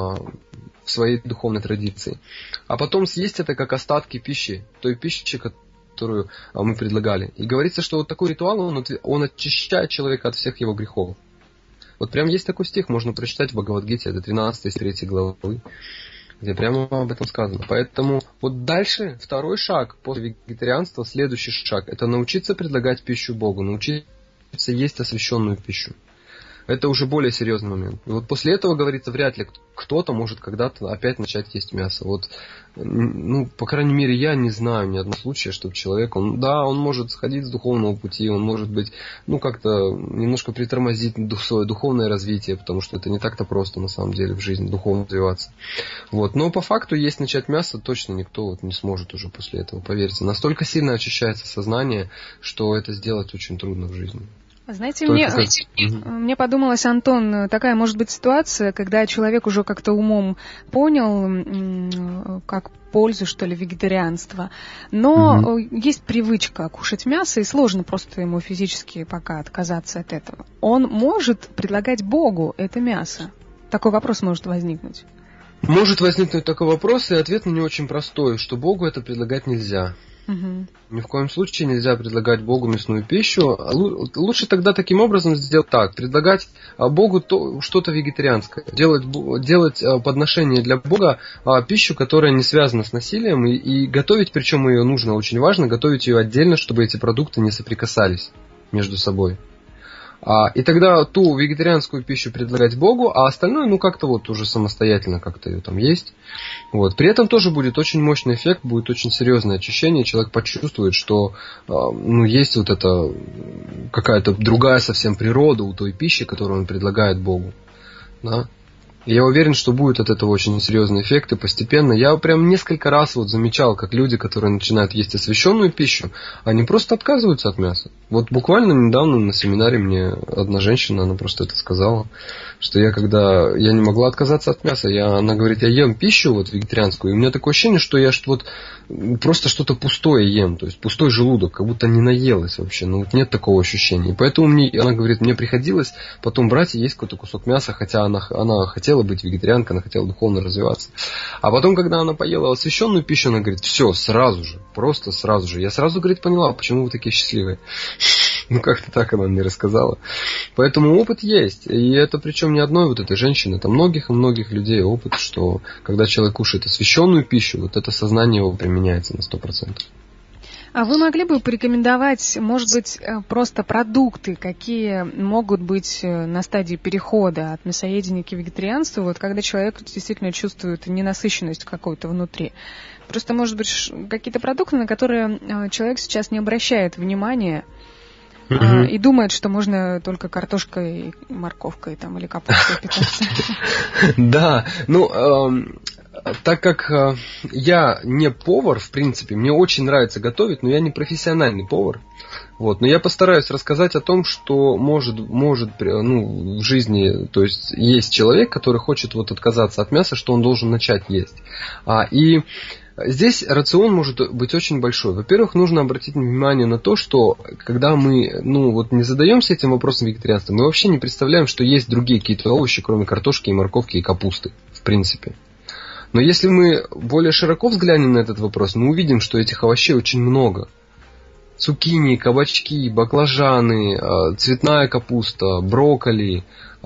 в своей духовной традиции. А потом съесть это как остатки пищи, той пищи, которую мы предлагали. И говорится, что вот такой ритуал, он очищает человека от всех его грехов. Вот прям есть такой стих, можно прочитать в Бхагавад-гите, это 13 3 главы, где прямо об этом сказано. Поэтому вот дальше, второй шаг после вегетарианства, следующий шаг, это научиться предлагать пищу Богу, научиться есть освященную пищу. Это уже более серьезный момент. И вот после этого, говорится, вряд ли кто-то может когда-то опять начать есть мясо. Вот, по крайней мере, я не знаю ни одного случая, чтобы человек, он может сходить с духовного пути, он может быть, как-то немножко притормозить свое духовное развитие, потому что это не так-то просто, на самом деле, в жизни духовно развиваться. Вот. Но по факту есть начать мясо точно никто не сможет уже после этого, поверьте. Настолько сильно очищается сознание, что это сделать очень трудно в жизни. Знаете, мне подумалось, Антон, такая может быть ситуация, когда человек уже как-то умом понял, как пользу, что ли, вегетарианства, но есть привычка кушать мясо, и сложно просто ему физически пока отказаться от этого. Он может предлагать Богу это мясо? Такой вопрос может возникнуть. Может возникнуть такой вопрос, и ответ на него очень простой, что Богу это предлагать нельзя. Ни в коем случае нельзя предлагать Богу мясную пищу. Лучше тогда таким образом сделать так. Предлагать Богу что-то вегетарианское. Делать подношение для Бога пищу, которая не связана с насилием. И готовить, причем ее нужно, очень важно, готовить ее отдельно, чтобы эти продукты не соприкасались между собой. И тогда ту вегетарианскую пищу предлагать Богу, а остальное, как-то уже самостоятельно как-то ее там есть. Вот. При этом тоже будет очень мощный эффект, будет очень серьезное очищение, человек почувствует, что есть вот эта какая-то другая совсем природа у той пищи, которую он предлагает Богу. Да? И я уверен, что будет от этого очень серьезный эффект, и постепенно. Я прям несколько раз замечал, как люди, которые начинают есть освященную пищу, они просто отказываются от мяса. Вот буквально недавно на семинаре мне одна женщина, она просто это сказала, что я не могла отказаться от мяса, она говорит, я ем пищу вегетарианскую, и у меня такое ощущение, что я просто что-то пустое ем, то есть пустой желудок, как будто не наелась вообще, нет такого ощущения. И поэтому она говорит, мне приходилось потом брать и есть какой-то кусок мяса, хотя она хотела быть вегетарианкой, она хотела духовно развиваться. А потом, когда она поела освященную пищу, она говорит, все, сразу же, просто сразу же. Я сразу, говорит, поняла, почему вы такие счастливые. Как-то так она мне рассказала. Поэтому опыт есть. И это причем не одной этой женщины, это многих и многих людей опыт, что когда человек кушает освященную пищу, это сознание его применяется на 100%. А вы могли бы порекомендовать, может быть, просто продукты, какие могут быть на стадии перехода от мясоедения к вегетарианству, когда человек действительно чувствует ненасыщенность какую-то внутри? Просто, может быть, какие-то продукты, на которые человек сейчас не обращает внимания, и думает, что можно только картошкой, морковкой или капустой питаться. Да, Так как я не повар, в принципе, мне очень нравится готовить, но я не профессиональный повар. Вот, но я постараюсь рассказать о том, что может в жизни, то есть человек, который хочет вот отказаться от мяса, что он должен начать есть. И здесь рацион может быть очень большой. Во-первых, нужно обратить внимание на то, что когда мы не задаемся этим вопросом вегетарианства, мы вообще не представляем, что есть другие какие-то овощи, кроме картошки и морковки и капусты, в принципе. Но если мы более широко взглянем на этот вопрос, мы увидим, что этих овощей очень много. Цукини, кабачки, баклажаны, цветная капуста, брокколи,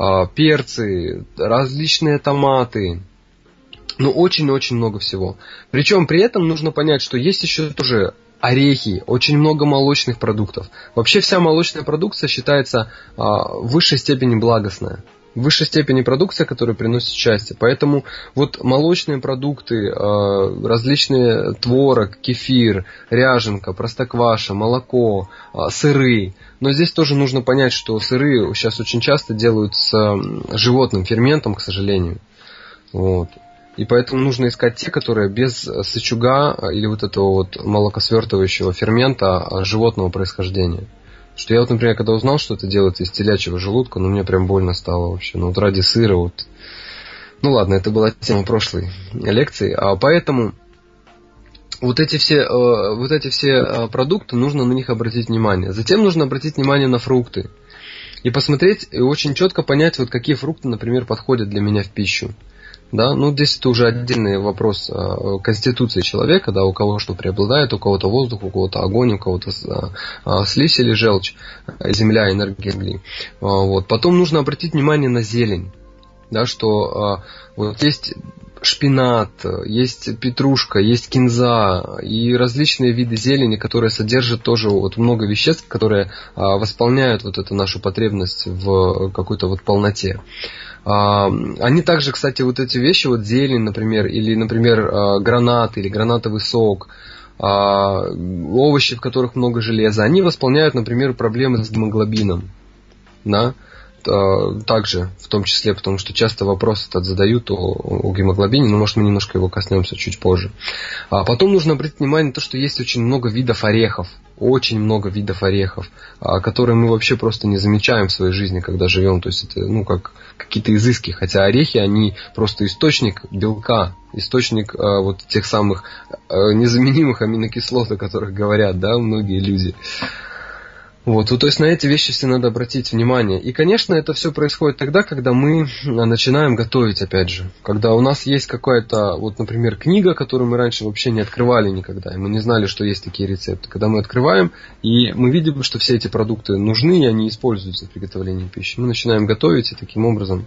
перцы, различные томаты. Очень-очень много всего. Причем при этом нужно понять, что есть еще тоже орехи, очень много молочных продуктов. Вообще вся молочная продукция считается в высшей степени благостная. В высшей степени продукция, которая приносит счастье. Поэтому вот молочные продукты, различные творог, кефир, ряженка, простокваша, молоко, сыры. Но здесь тоже нужно понять, что сыры сейчас очень часто делают с животным ферментом, к сожалению. Вот. И поэтому нужно искать те, которые без сычуга или вот этого вот молокосвертывающего фермента животного происхождения. Что я вот, например, когда узнал, что это делается из телячьего желудка, мне прям больно стало вообще. Вот ради сыра вот. Ладно, это была тема прошлой лекции. Поэтому вот эти все продукты, нужно на них обратить внимание. Затем нужно обратить внимание на фрукты. И посмотреть, и очень четко понять, вот какие фрукты, например, подходят для меня в пищу. Да, здесь это уже отдельный вопрос конституции человека, да, у кого что преобладает, у кого-то воздух, у кого-то огонь, у кого-то слизь или желчь, земля, энергия земли. Вот. Потом нужно обратить внимание на зелень, да, что вот есть шпинат, есть петрушка, есть кинза и различные виды зелени, которые содержат тоже вот много веществ, которые восполняют вот эту нашу потребность в какой-то вот полноте. Они также, кстати, вот эти вещи, вот зелень, например, или, например, гранат или гранатовый сок, овощи, в которых много железа, они восполняют, например, проблемы с гемоглобином. Да? Также, в том числе, потому что часто вопрос этот задают о гемоглобине, но, может, мы немножко его коснемся чуть позже. Потом нужно обратить внимание на то, что есть очень много видов орехов, которые мы вообще просто не замечаем в своей жизни, когда живем. То есть это, как какие-то изыски, хотя орехи, они просто источник белка, источник вот тех самых незаменимых аминокислот, о которых говорят, да, многие люди. Вот, то есть на эти вещи все надо обратить внимание. И, конечно, это все происходит тогда, когда мы начинаем готовить, опять же. Когда у нас есть какая-то, вот, например, книга, которую мы раньше вообще не открывали никогда, и мы не знали, что есть такие рецепты. Когда мы открываем, и мы видим, что все эти продукты нужны, и они используются в приготовлении пищи. Мы начинаем готовить, и таким образом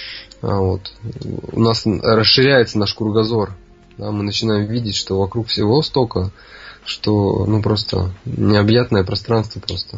у нас расширяется наш кругозор. Да, мы начинаем видеть, что вокруг всего столько, что, просто необъятное пространство просто.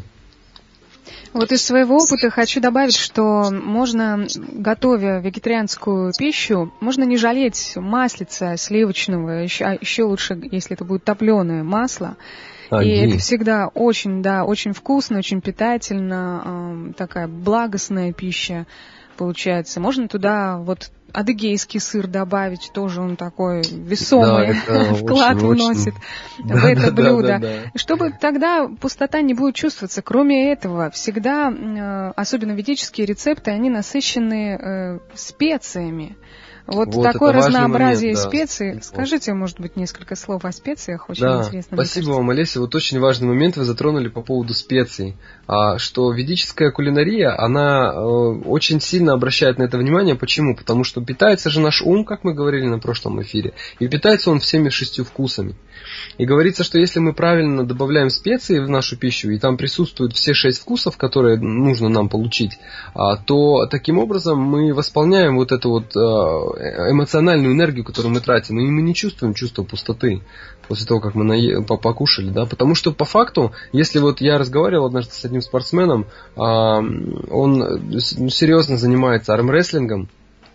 Вот из своего опыта хочу добавить, что можно, готовя вегетарианскую пищу, можно не жалеть маслица сливочного, еще лучше, если это будет топленое масло. И это всегда очень вкусно, очень питательно, такая благостная пища получается. Можно туда вот адыгейский сыр добавить, тоже он такой весомый вклад вносит в это блюдо. Чтобы тогда пустота не будет чувствоваться. Кроме этого, всегда, особенно ведические рецепты, они насыщены специями. Вот такое разнообразие специй. Скажите, может быть, несколько слов о специях, очень интересно. Спасибо вам, Олеся. Вот очень важный момент вы затронули по поводу специй. Что ведическая кулинария, она очень сильно обращает на это внимание. Почему? Потому что питается же наш ум, как мы говорили на прошлом эфире, и питается он всеми 6 вкусами. И говорится, что если мы правильно добавляем специи в нашу пищу, и там присутствуют все 6 вкусов, которые нужно нам получить, то таким образом мы восполняем вот эту вот эмоциональную энергию, которую мы тратим, и мы не чувствуем чувство пустоты после того, как мы покушали, да, потому что по факту, если вот я разговаривал однажды с одним спортсменом, он серьезно занимается армрестлингом,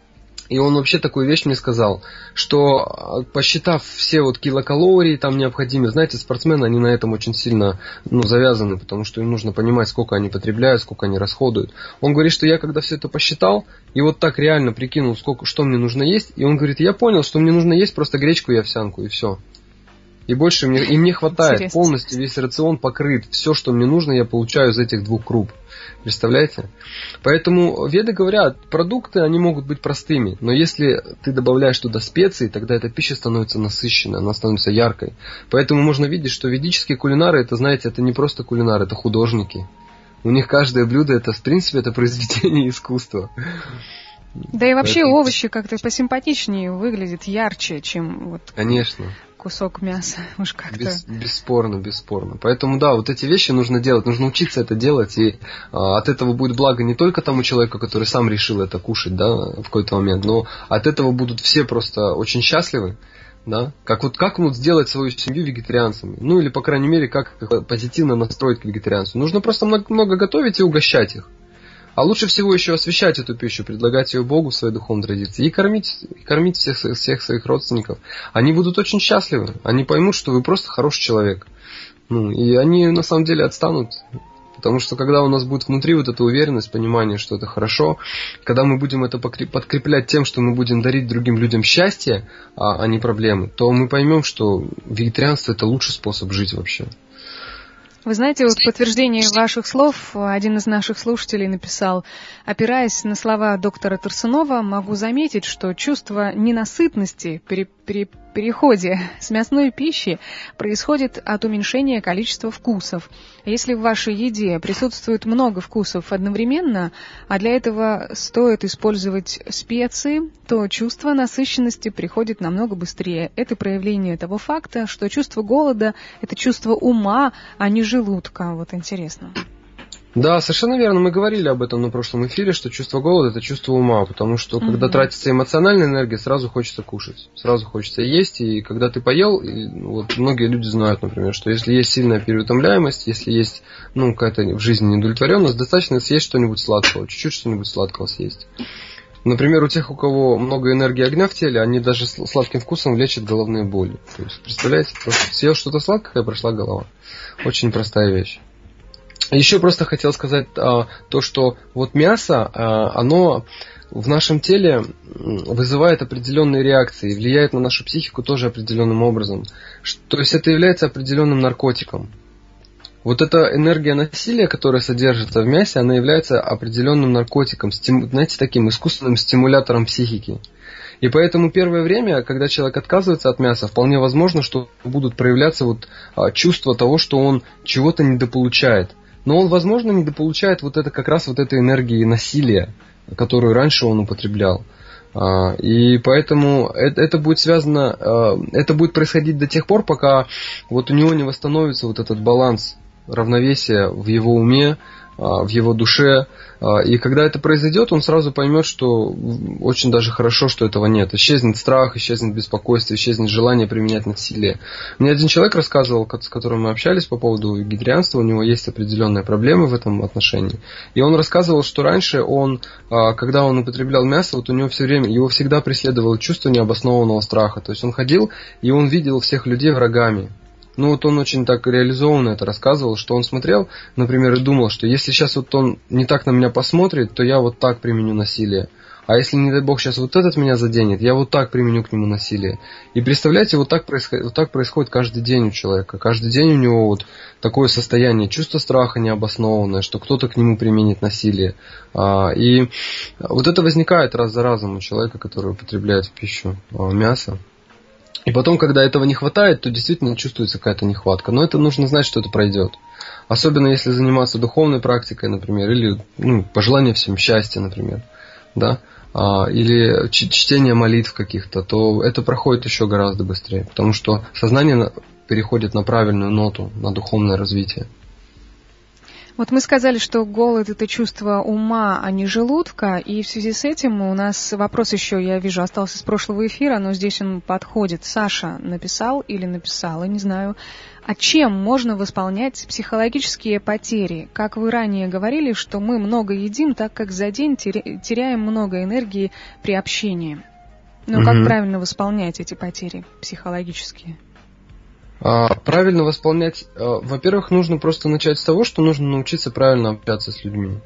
И он вообще такую вещь мне сказал, что посчитав все вот килокалории там необходимые, знаете, спортсмены, они на этом очень сильно завязаны, потому что им нужно понимать, сколько они потребляют, сколько они расходуют. Он говорит, что я когда все это посчитал, и вот так реально прикинул, что мне нужно есть, и он говорит, я понял, что мне нужно есть просто гречку и овсянку, и все. И больше мне хватает. Интересно. Полностью весь рацион покрыт. Все, что мне нужно, я получаю из этих 2 круп. Представляете? Поэтому веды говорят, продукты, они могут быть простыми, но если ты добавляешь туда специи, тогда эта пища становится насыщенной, она становится яркой. Поэтому можно видеть, что ведические кулинары, это, знаете, это не просто кулинары, это художники. У них каждое блюдо, это, в принципе, это произведение искусства. Да и вообще овощи как-то посимпатичнее выглядят, ярче, чем вот... Конечно. Кусок мяса, уж как-то... Бесспорно. Поэтому, да, вот эти вещи нужно делать, нужно учиться это делать, и от этого будет благо не только тому человеку, который сам решил это кушать, да, в какой-то момент, но от этого будут все просто очень счастливы, да, как сделать свою семью вегетарианцами, ну, или, по крайней мере, как их позитивно настроить к вегетарианству. Нужно просто много готовить и угощать их. А лучше всего еще освещать эту пищу, предлагать ее Богу в своей духовной традиции и кормить всех своих родственников. Они будут очень счастливы. Они поймут, что вы просто хороший человек. И они на самом деле отстанут. Потому что когда у нас будет внутри вот эта уверенность, понимание, что это хорошо, когда мы будем это подкреплять тем, что мы будем дарить другим людям счастье, а не проблемы, то мы поймем, что вегетарианство – это лучший способ жить вообще. Вы знаете, вот в подтверждение ваших слов один из наших слушателей написал: опираясь на слова доктора Турсунова, могу заметить, что чувство ненасытности при переходе с мясной пищи происходит от уменьшения количества вкусов. Если в вашей еде присутствует много вкусов одновременно, а для этого стоит использовать специи, то чувство насыщенности приходит намного быстрее. Это проявление того факта, что чувство голода – это чувство ума, а не желудка. Вот интересно. Да, совершенно верно. Мы говорили об этом на прошлом эфире, что чувство голода – это чувство ума, потому что когда тратится эмоциональная энергия, сразу хочется кушать, сразу хочется есть, и когда ты поел, вот многие люди знают, например, что если есть сильная переутомляемость, если есть какая-то в жизни неудовлетворенность, достаточно съесть что-нибудь сладкого, чуть-чуть что-нибудь сладкого съесть. Например, у тех, у кого много энергии огня в теле, они даже сладким вкусом лечат головные боли. То есть, представляете, просто съел что-то сладкое, прошла голова. Очень простая вещь. Еще просто хотел сказать то, что вот мясо, оно в нашем теле вызывает определенные реакции, влияет на нашу психику тоже определенным образом. То есть это является определенным наркотиком. Вот эта энергия насилия, которая содержится в мясе, она является определенным наркотиком, знаете, таким искусственным стимулятором психики. И поэтому первое время, когда человек отказывается от мяса, вполне возможно, что будут проявляться чувства того, что он чего-то недополучает. Но он, возможно, недополучает как раз вот этой энергии насилия, которую раньше он употреблял. И поэтому это будет связано, это будет происходить до тех пор, пока вот у него не восстановится вот этот баланс равновесия в его уме, в его душе. И когда это произойдет, он сразу поймет, что очень даже хорошо, что этого нет. Исчезнет страх, исчезнет беспокойство, исчезнет желание применять насилие. Мне один человек рассказывал, с которым мы общались по поводу вегетарианства, у него есть определенные проблемы в этом отношении. И он рассказывал, что раньше когда он употреблял мясо, вот у него его всегда преследовало чувство необоснованного страха. То есть он ходил, и он видел всех людей врагами. Вот он очень так реализованно это рассказывал, что он смотрел, например, и думал, что если сейчас вот он не так на меня посмотрит, то я вот так применю насилие. А если, не дай бог, сейчас вот этот меня заденет, я вот так применю к нему насилие. И представляете, вот так происходит каждый день у человека. Каждый день у него вот такое состояние, чувство страха необоснованное, что кто-то к нему применит насилие. И вот это возникает раз за разом у человека, который употребляет в пищу мясо. И потом, когда этого не хватает, то действительно чувствуется какая-то нехватка. Но это нужно знать, что это пройдет. Особенно если заниматься духовной практикой, например, или пожелание всем счастья, например, да, или чтение молитв каких-то, то это проходит еще гораздо быстрее. Потому что сознание переходит на правильную ноту, на духовное развитие. Вот мы сказали, что голод — это чувство ума, а не желудка, и в связи с этим у нас вопрос еще, я вижу, остался с прошлого эфира, но здесь он подходит. Саша написал или написала, не знаю. А чем можно восполнять психологические потери? Как вы ранее говорили, что мы много едим, так как за день теряем много энергии при общении. Но как правильно восполнять эти потери психологические? Правильно восполнять, во-первых, нужно просто начать с того, что нужно научиться правильно общаться с людьми.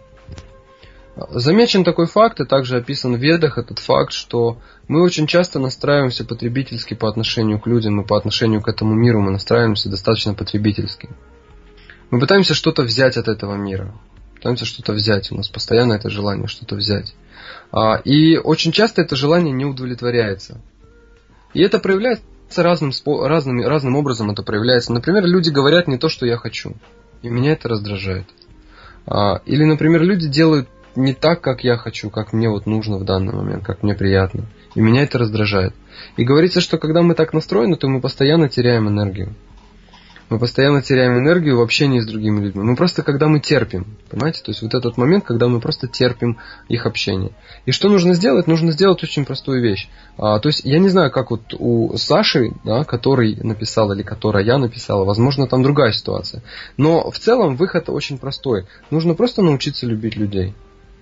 Замечен такой факт, и также описан в Ведах этот факт, что мы очень часто настраиваемся потребительски по отношению к людям и по отношению к этому миру мы настраиваемся достаточно потребительски. Мы пытаемся что-то взять от этого мира, пытаемся что-то взять, у нас постоянно это желание что-то взять. И очень часто это желание не удовлетворяется. И это проявляется разным образом это проявляется. Например, люди говорят не то, что я хочу. И меня это раздражает. Или, например, люди делают не так, как я хочу, как мне вот нужно в данный момент, как мне приятно. И меня это раздражает. И говорится, что когда мы так настроены, то мы постоянно теряем энергию. Мы постоянно теряем энергию в общении с другими людьми. Мы просто, когда мы терпим, понимаете? То есть вот этот момент, когда мы просто терпим их общение. И что нужно сделать? Нужно сделать очень простую вещь. То есть я не знаю, как вот у Саши, да, который написал или которая я написала, возможно, там другая ситуация. Но в целом выход очень простой. Нужно просто научиться любить людей.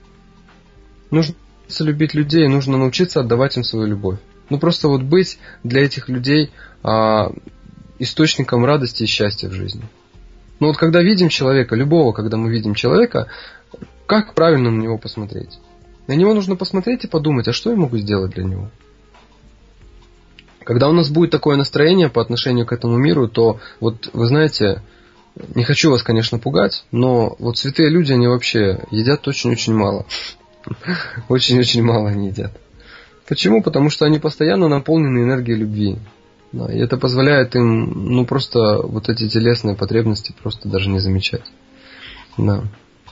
Нужно научиться любить людей, нужно научиться отдавать им свою любовь. Ну просто вот быть для этих людей источником радости и счастья в жизни. Но вот когда видим человека, любого, когда мы видим человека, как правильно на него посмотреть? На него нужно посмотреть и подумать, а что я могу сделать для него? Когда у нас будет такое настроение по отношению к этому миру, то вот вы знаете, не хочу вас, конечно, пугать, но вот святые люди, они вообще едят очень-очень мало. Очень-очень мало они едят. Почему? Потому что они постоянно наполнены энергией любви. Да, и это позволяет им, просто вот эти телесные потребности просто даже не замечать. Да.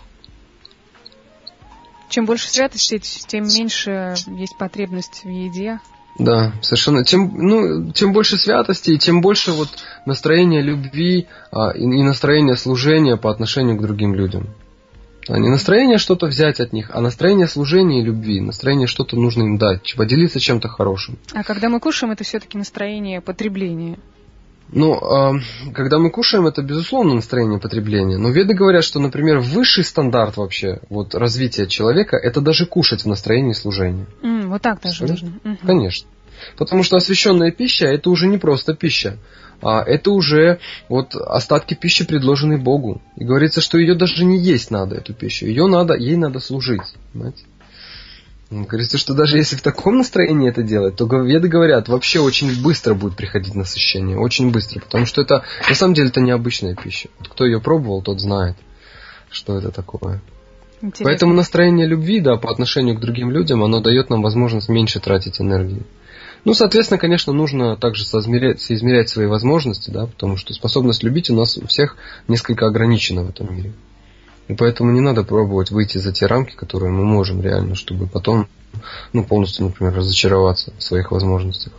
Чем больше святости, тем меньше есть потребность в еде. Да, совершенно. Чем больше святости, тем больше вот настроения любви и настроения служения по отношению к другим людям. Не настроение что-то взять от них, а настроение служения и любви, настроение что-то нужно им дать, поделиться чем-то хорошим. А когда мы кушаем, это все-таки настроение потребления? Когда мы кушаем, это безусловно настроение потребления. Но веды говорят, что, например, высший стандарт вообще вот, развития человека, это даже кушать в настроении служения. Вот так даже нужно. Конечно. Потому что освященная пища, это уже не просто пища. Это уже вот остатки пищи, предложенные Богу. И говорится, что ее даже не есть надо, эту пищу. Ей надо служить. Понимаете? Говорится, что даже если в таком настроении это делать, то веды говорят, вообще очень быстро будет приходить насыщение. Очень быстро. Потому что это, на самом деле, это необычная пища. Кто ее пробовал, тот знает, что это такое. Интересно. Поэтому настроение любви, да, по отношению к другим людям, оно дает нам возможность меньше тратить энергии. Соответственно, конечно, нужно также соизмерять свои возможности, да, потому что способность любить у нас у всех несколько ограничена в этом мире. И поэтому не надо пробовать выйти за те рамки, которые мы можем реально, чтобы потом полностью, например, разочароваться в своих возможностях.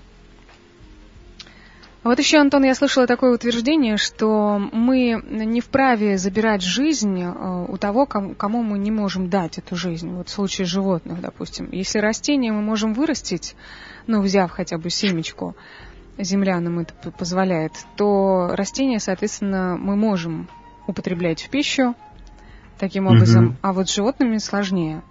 А вот еще, Антон, я слышала такое утверждение, что мы не вправе забирать жизнь у того, кому мы не можем дать эту жизнь. Вот в случае животных, допустим. Если растение мы можем вырастить, взяв хотя бы семечку, земля нам это позволяет, то растение, соответственно, мы можем употреблять в пищу таким образом, а вот с животными сложнее.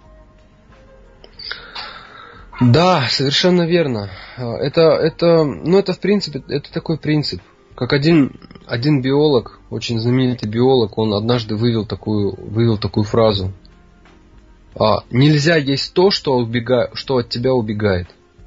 Да, совершенно верно. Это в принципе, это такой принцип. Как один биолог, очень знаменитый биолог, он однажды вывел такую фразу. Нельзя есть то, что от тебя убегает.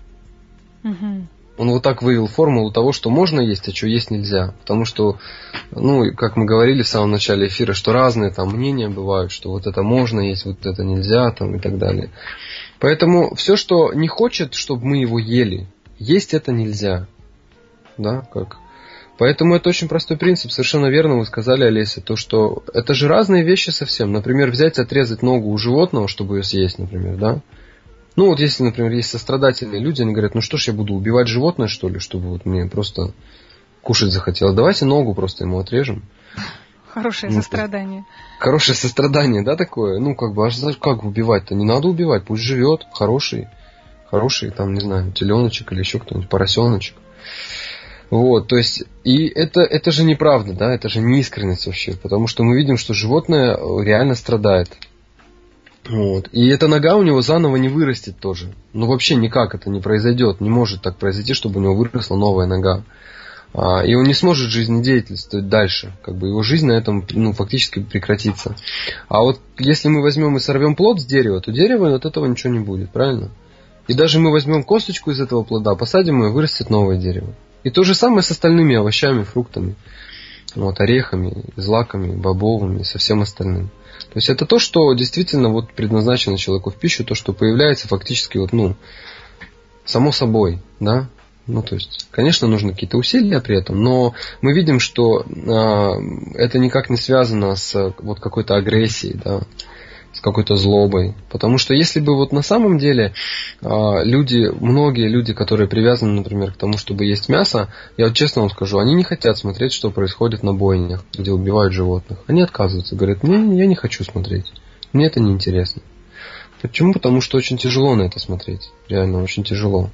Он вот так вывел формулу того, что можно есть, а что есть нельзя. Потому что, как мы говорили в самом начале эфира, что разные там мнения бывают, что вот это можно есть, вот это нельзя, там, и так далее. Поэтому все, что не хочет, чтобы мы его ели, есть это нельзя. Да, как? Поэтому это очень простой принцип. Совершенно верно вы сказали, Олеся, то, что это же разные вещи совсем. Например, взять, отрезать ногу у животного, чтобы ее съесть, например, да? Вот если, например, есть сострадательные люди, они говорят, что ж я буду убивать животное, что ли, чтобы вот мне просто кушать захотелось. Давайте ногу просто ему отрежем. Хорошее сострадание. Хорошее сострадание, да, такое? Ну, как бы, как убивать-то? Не надо убивать, пусть живет, хороший, там, не знаю, теленочек или еще кто-нибудь, поросеночек. Вот, то есть, и это же неправда, да, это же неискренность вообще, потому что мы видим, что животное реально страдает. Вот. И эта нога у него заново не вырастет тоже. Ну, вообще никак это не произойдет, не может так произойти, чтобы у него выросла новая нога. И он не сможет жизнедеятельствовать дальше. Как бы его жизнь на этом фактически прекратится. А вот если мы возьмем и сорвем плод с дерева, то дерево от этого ничего не будет, правильно? И даже мы возьмем косточку из этого плода, посадим ее, и вырастет новое дерево. И то же самое с остальными овощами, фруктами, вот, орехами, злаками, бобовыми и со всем остальным. То есть это то, что действительно вот предназначено человеку в пищу, то, что появляется фактически само собой, да. То есть, конечно, нужны какие-то усилия при этом, но мы видим, что это никак не связано с вот какой-то агрессией, да, с какой-то злобой. Потому что если бы вот на самом деле многие люди, которые привязаны, например, к тому, чтобы есть мясо, я вот честно вам скажу, они не хотят смотреть, что происходит на бойнях, где убивают животных. Они отказываются, говорят, я не хочу смотреть, мне это не интересно. Почему? Потому что очень тяжело на это смотреть, реально очень тяжело.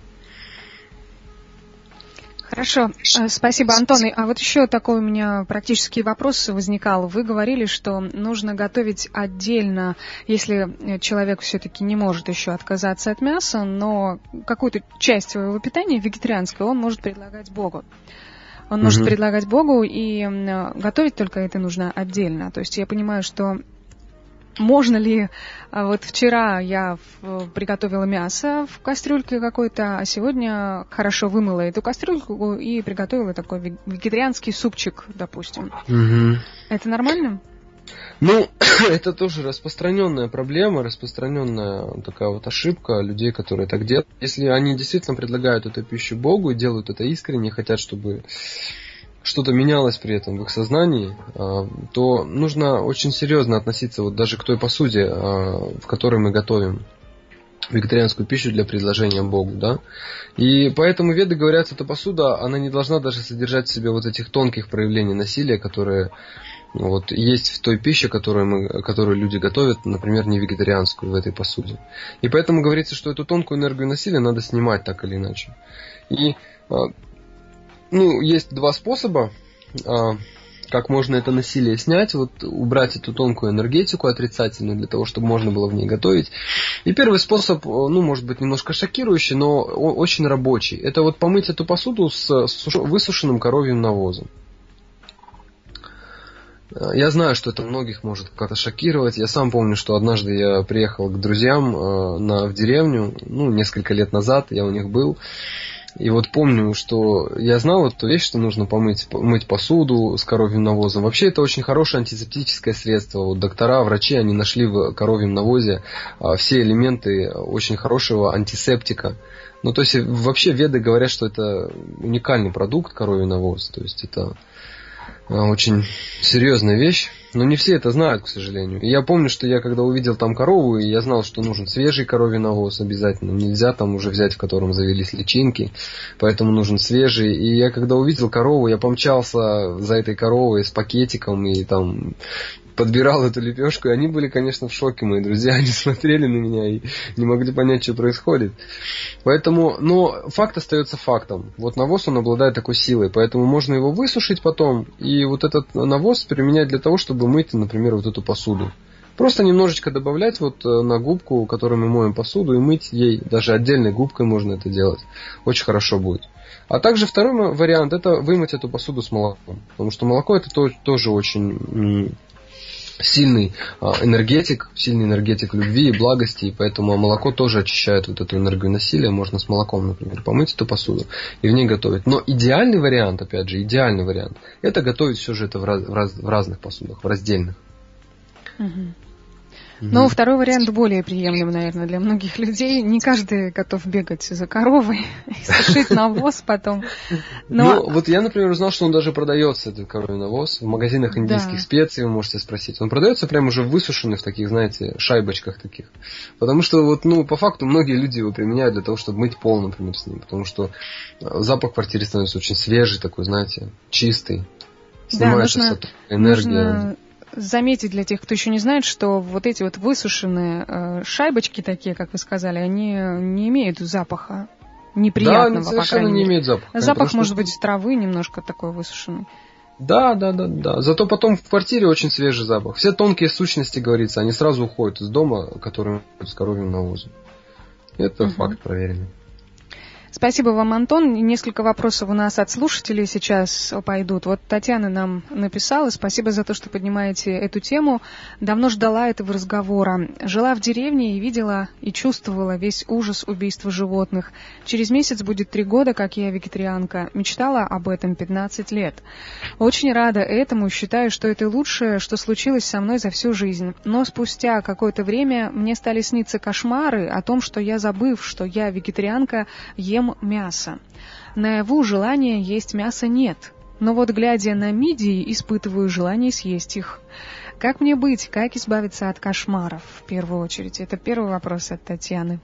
Хорошо, спасибо, Антон. А вот еще такой у меня практический вопрос возникал. Вы говорили, что нужно готовить отдельно, если человек все-таки не может еще отказаться от мяса, но какую-то часть своего питания вегетарианского он может предлагать Богу. Он может предлагать Богу, и готовить только это нужно отдельно. То есть я понимаю, что можно ли, вот вчера я приготовила мясо в кастрюльке какой-то, а сегодня хорошо вымыла эту кастрюльку и приготовила такой вегетарианский супчик, допустим. Это нормально? Это тоже распространенная проблема, распространенная такая вот ошибка людей, которые так делают. Если они действительно предлагают эту пищу Богу и делают это искренне, хотят, чтобы что-то менялось при этом в их сознании, то нужно очень серьезно относиться вот даже к той посуде, в которой мы готовим вегетарианскую пищу для предложения Богу, да. И поэтому веды говорят, что эта посуда, она не должна даже содержать в себе вот этих тонких проявлений насилия, которые вот есть в той пище, которую люди готовят, например, не вегетарианскую в этой посуде. И поэтому говорится, что эту тонкую энергию насилия надо снимать так или иначе. И есть два способа, как можно это насилие снять, вот убрать эту тонкую энергетику отрицательную, для того, чтобы можно было в ней готовить. И первый способ, может быть, немножко шокирующий, но очень рабочий. Это вот помыть эту посуду с высушенным коровьим навозом. Я знаю, что это многих может как-то шокировать. Я сам помню, что однажды я приехал к друзьям в деревню, несколько лет назад, я у них был. И вот помню, что я знал эту вещь, что нужно мыть посуду с коровьим навозом. Вообще это очень хорошее антисептическое средство. Вот доктора, врачи, они нашли в коровьем навозе все элементы очень хорошего антисептика. То есть вообще веды говорят, что это уникальный продукт, коровий навоз. То есть это очень серьезная вещь. Но не все это знают, к сожалению. И я помню, что я когда увидел там корову, и я знал, что нужен свежий коровий навоз обязательно. Нельзя там уже взять, в котором завелись личинки. Поэтому нужен свежий. И я когда увидел корову, я помчался за этой коровой с пакетиком и там подбирал эту лепешку. И они были, конечно, в шоке, мои друзья. Они смотрели на меня и не могли понять, что происходит. Но факт остается фактом. Вот навоз, он обладает такой силой. Поэтому можно его высушить потом. И вот этот навоз применять для того, чтобы мыть, например, вот эту посуду. Просто немножечко добавлять вот на губку, которой мы моем посуду, и мыть ей. Даже отдельной губкой можно это делать. Очень хорошо будет. А также второй вариант – это вымыть эту посуду с молоком. Потому что молоко – это тоже очень сильный энергетик любви и благости, и поэтому молоко тоже очищает вот эту энергию насилия. Можно с молоком, например, помыть эту посуду и в ней готовить. Но идеальный вариант, опять же, это готовить все же это в разных посудах, в раздельных. Но второй вариант более приемлем, наверное, для многих людей. Не каждый готов бегать за коровой и сушить навоз потом. Вот я, например, узнал, что он даже продается, этот коровий навоз, в магазинах индийских специй, вы можете спросить. Он продается прямо уже высушенный в таких, знаете, шайбочках таких. Потому что по факту многие люди его применяют для того, чтобы мыть пол, например, с ним. Потому что запах в квартире становится очень свежий такой, знаете, чистый. Снимается энергия. Нужно заметить для тех, кто еще не знает, что вот эти вот высушенные шайбочки такие, как вы сказали, они не имеют запаха неприятного, да, они совершенно не имеют запаха. Запах может быть травы немножко такой высушенный. Да. Зато потом в квартире очень свежий запах. Все тонкие сущности, говорится, они сразу уходят из дома, который с коровьим навозом. Это факт проверенный. Спасибо вам, Антон. Несколько вопросов у нас от слушателей сейчас пойдут. Вот Татьяна нам написала. Спасибо за то, что поднимаете эту тему. Давно ждала этого разговора. Жила в деревне и видела и чувствовала весь ужас убийства животных. Через месяц будет 3 года, как я вегетарианка. Мечтала об этом 15 лет. Очень рада этому. Считаю, что это лучшее, что случилось со мной за всю жизнь. Но спустя какое-то время мне стали сниться кошмары о том, что я, забыв, что я вегетарианка, ем мясо. Наяву желания есть мясо нет. Но вот, глядя на мидии, испытываю желание съесть их. Как мне быть? Как избавиться от кошмаров, в первую очередь? Это первый вопрос от Татьяны.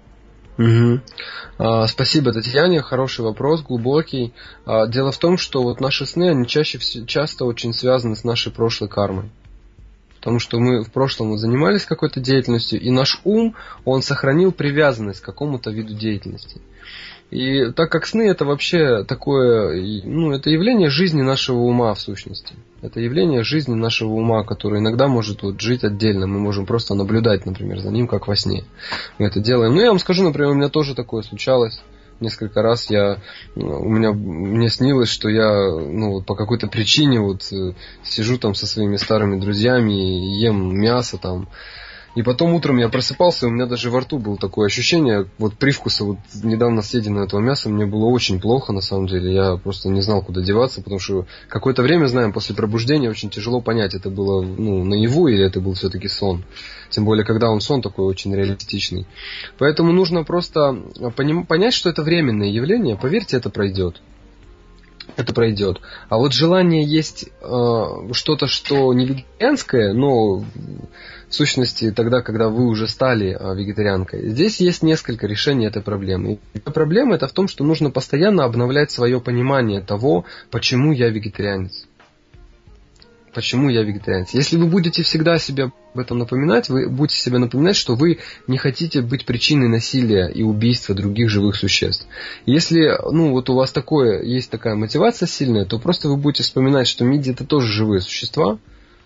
Спасибо, Татьяне. Хороший вопрос, глубокий. Дело в том, что вот наши сны, они часто очень связаны с нашей прошлой кармой. Потому что мы в прошлом занимались какой-то деятельностью, и наш ум, он сохранил привязанность к какому-то виду деятельности. И так как сны это вообще такое, это явление жизни нашего ума в сущности. Это явление жизни нашего ума, который иногда может жить отдельно. Мы можем просто наблюдать, например, за ним, как во сне. Мы это делаем. Я вам скажу, например, у меня тоже такое случалось. Несколько раз мне снилось, что я по какой-то причине сижу там со своими старыми друзьями и ем мясо там. И потом утром я просыпался, и у меня даже во рту было такое ощущение, привкуса недавно съеденного этого мяса, мне было очень плохо на самом деле. Я просто не знал, куда деваться, потому что какое-то время, знаем, после пробуждения очень тяжело понять, это было наяву или это был все-таки сон. Тем более, когда он сон такой очень реалистичный. Поэтому нужно просто понять, что это временное явление. Поверьте, это пройдет. Это пройдет. А вот желание есть что-то, что не вегетарианское, но в сущности тогда, когда вы уже стали вегетарианкой, здесь есть несколько решений этой проблемы. И проблема это в том, что нужно постоянно обновлять свое понимание того, почему я вегетарианец. Почему я вегетарианец? Если вы будете всегда себе об этом напоминать, вы будете себе напоминать, что вы не хотите быть причиной насилия и убийства других живых существ. Если у вас есть такая мотивация сильная, то просто вы будете вспоминать, что мидии это тоже живые существа.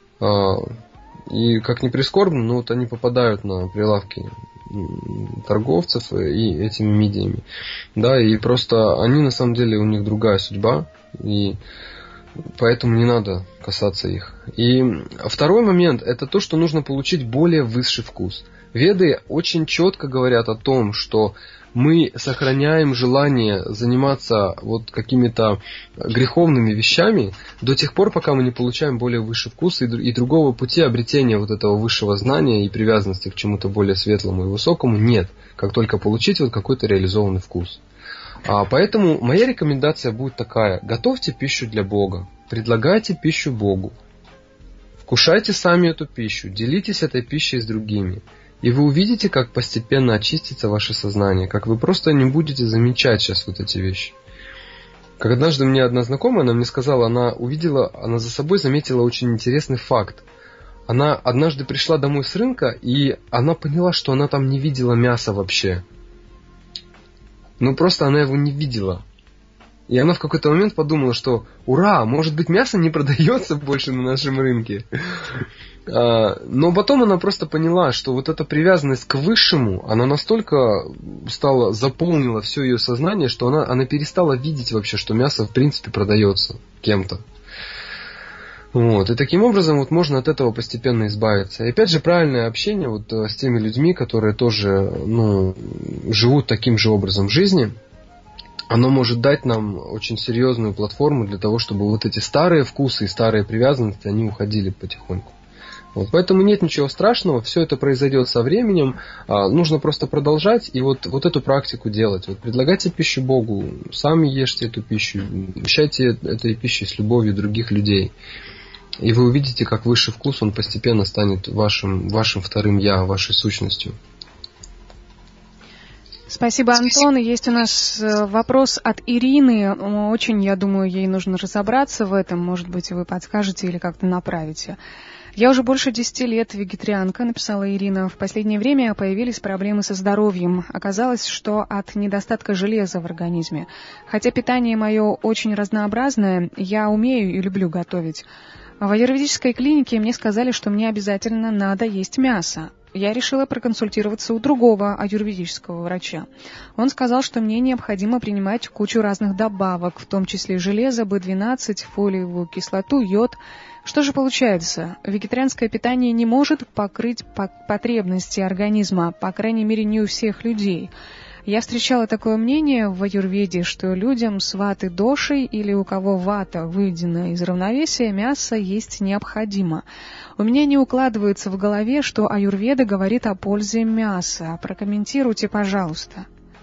И как ни прискорбно, они попадают на прилавки торговцев и этими мидиями. Да, и просто они на самом деле, у них другая судьба. И поэтому не надо касаться их. И второй момент, это то, что нужно получить более высший вкус. Веды очень четко говорят о том, что мы сохраняем желание заниматься какими-то греховными вещами до тех пор, пока мы не получаем более высший вкус и другого пути обретения этого высшего знания и привязанности к чему-то более светлому и высокому нет. Как только получить какой-то реализованный вкус. Поэтому моя рекомендация будет такая. Готовьте пищу для Бога. Предлагайте пищу Богу. Вкушайте сами эту пищу. Делитесь этой пищей с другими. И вы увидите, как постепенно очистится ваше сознание. Как вы просто не будете замечать сейчас эти вещи. Как однажды мне одна знакомая, она мне сказала, она за собой заметила очень интересный факт. Она однажды пришла домой с рынка, и она поняла, что она там не видела мяса вообще. Просто она его не видела. И она в какой-то момент подумала, что ура, может быть мясо не продается больше на нашем рынке. Но потом она просто поняла, что эта привязанность к высшему, она настолько заполнила все ее сознание, что она перестала видеть вообще, что мясо в принципе продается кем-то. И таким образом можно от этого постепенно избавиться. И опять же, правильное общение с теми людьми, которые тоже живут таким же образом жизни, оно может дать нам очень серьезную платформу для того, чтобы эти старые вкусы и старые привязанности, они уходили потихоньку. Поэтому нет ничего страшного, все это произойдет со временем, нужно просто продолжать и эту практику делать. Предлагайте пищу Богу, сами ешьте эту пищу, ешьте этой пищей с любовью других людей. И вы увидите, как высший вкус, он постепенно станет вашим вторым «я», вашей сущностью. Спасибо, Антон. Есть у нас вопрос от Ирины. Очень, я думаю, ей нужно разобраться в этом. Может быть, вы подскажете или как-то направите. Я уже больше 10 лет вегетарианка, написала Ирина. В последнее время появились проблемы со здоровьем. Оказалось, что от недостатка железа в организме. Хотя питание мое очень разнообразное, я умею и люблю готовить. В аюрведической клинике мне сказали, что мне обязательно надо есть мясо. Я решила проконсультироваться у другого аюрведического врача. Он сказал, что мне необходимо принимать кучу разных добавок, в том числе железо, B12, фолиевую кислоту, йод. Что же получается? Вегетарианское питание не может покрыть потребности организма, по крайней мере, не у всех людей. Я встречала такое мнение в аюрведе, что людям с ваты-дошей или у кого вата выведена из равновесия, мясо есть необходимо. У меня не укладывается в голове, что аюрведа говорит о пользе мяса. Прокомментируйте, пожалуйста.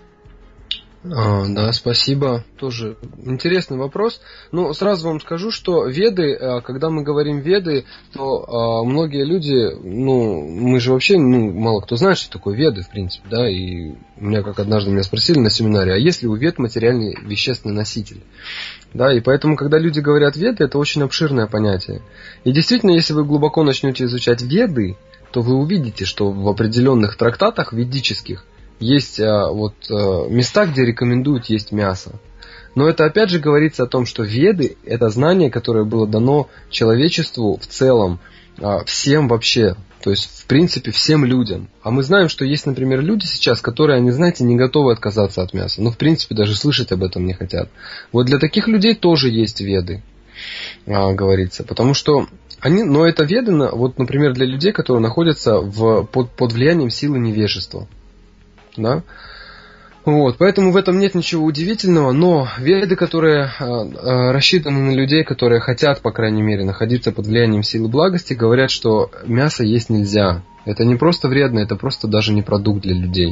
Да, спасибо. Тоже интересный вопрос. Но сразу вам скажу, что веды, когда мы говорим веды, то многие люди, мы же вообще, мало кто знает, что такое веды, в принципе, да, и меня однажды меня спросили на семинаре, а есть ли у вед материальный вещественный носитель? Да, и поэтому, когда люди говорят веды, это очень обширное понятие. И действительно, если вы глубоко начнете изучать веды, то вы увидите, что в определенных трактатах ведических есть места, где рекомендуют есть мясо. Но это опять же говорится о том, что веды – это знание, которое было дано человечеству в целом, всем вообще, то есть в принципе всем людям. А мы знаем, что есть, например, люди сейчас, которые, они, знаете, не готовы отказаться от мяса. В принципе даже слышать об этом не хотят. Вот для таких людей тоже есть веды, говорится. Потому что но это веды, например, для людей, которые находятся под влиянием силы невежества. Да? Поэтому в этом нет ничего удивительного, но веды, которые рассчитаны на людей, которые хотят, по крайней мере, находиться под влиянием силы благости, говорят, что мясо есть нельзя. Это не просто вредно, это просто даже не продукт для людей.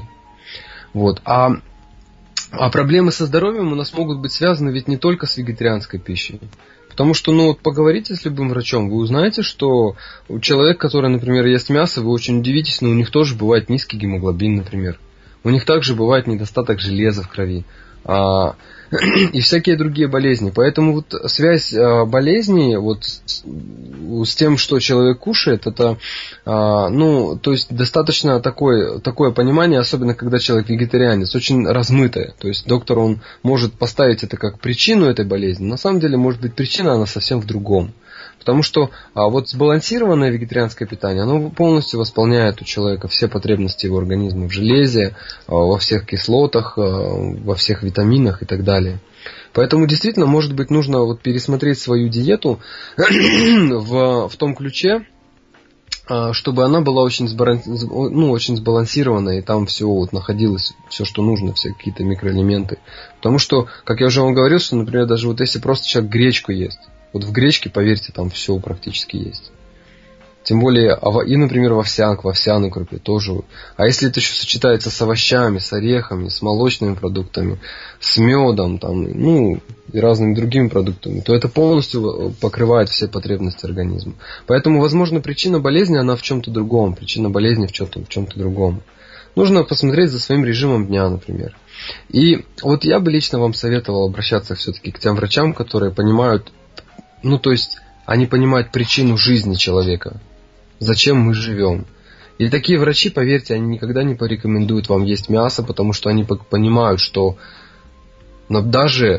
А проблемы со здоровьем у нас могут быть связаны ведь не только с вегетарианской пищей. Потому что, поговорите с любым врачом, вы узнаете, что человек, который, например, ест мясо, вы очень удивитесь, но у них тоже бывает низкий гемоглобин, например. У них также бывает недостаток железа в крови и всякие другие болезни. Поэтому связь болезней с тем, что человек кушает, это то есть достаточно такое понимание, особенно когда человек вегетарианец, очень размытое. То есть доктор, он может поставить это как причину этой болезни. На самом деле, может быть, причина она совсем в другом. Потому что сбалансированное вегетарианское питание, оно полностью восполняет у человека все потребности его организма в железе, во всех кислотах, во всех витаминах и так далее. Поэтому действительно, может быть, нужно пересмотреть свою диету в том ключе, чтобы она была очень сбалансированная, и там все находилось, все, что нужно, все какие-то микроэлементы. Потому что, как я уже вам говорил, что, например, даже если просто человек гречку ест, в гречке, поверьте, там все практически есть. Тем более, например, в овсяной крупе тоже. А если это еще сочетается с овощами, с орехами, с молочными продуктами, с медом, и разными другими продуктами, то это полностью покрывает все потребности организма. Поэтому, возможно, причина болезни, она в чем-то другом. Причина болезни в чем-то другом. Нужно посмотреть за своим режимом дня, например. И я бы лично вам советовал обращаться все-таки к тем врачам, которые понимают, то есть они понимают причину жизни человека, зачем мы живем. И такие врачи, поверьте, они никогда не порекомендуют вам есть мясо, потому что они понимают, что даже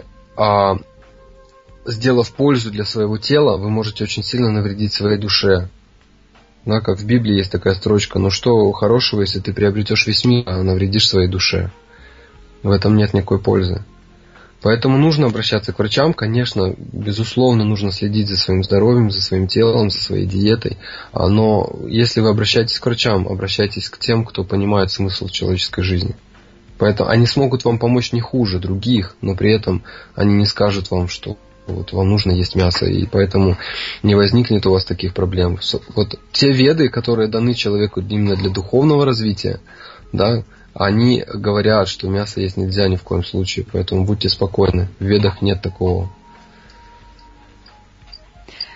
сделав пользу для своего тела, вы можете очень сильно навредить своей душе. Да, как в Библии есть такая строчка: что хорошего, если ты приобретешь весь мир, а навредишь своей душе? В этом нет никакой пользы. Поэтому нужно обращаться к врачам, конечно, безусловно, нужно следить за своим здоровьем, за своим телом, за своей диетой. Но если вы обращаетесь к врачам, обращайтесь к тем, кто понимает смысл человеческой жизни. Поэтому они смогут вам помочь не хуже других, но при этом они не скажут вам, что вам нужно есть мясо, и поэтому не возникнет у вас таких проблем. Те веды, которые даны человеку именно для духовного развития, да, они говорят, что мясо есть нельзя ни в коем случае, поэтому будьте спокойны, в ведах нет такого.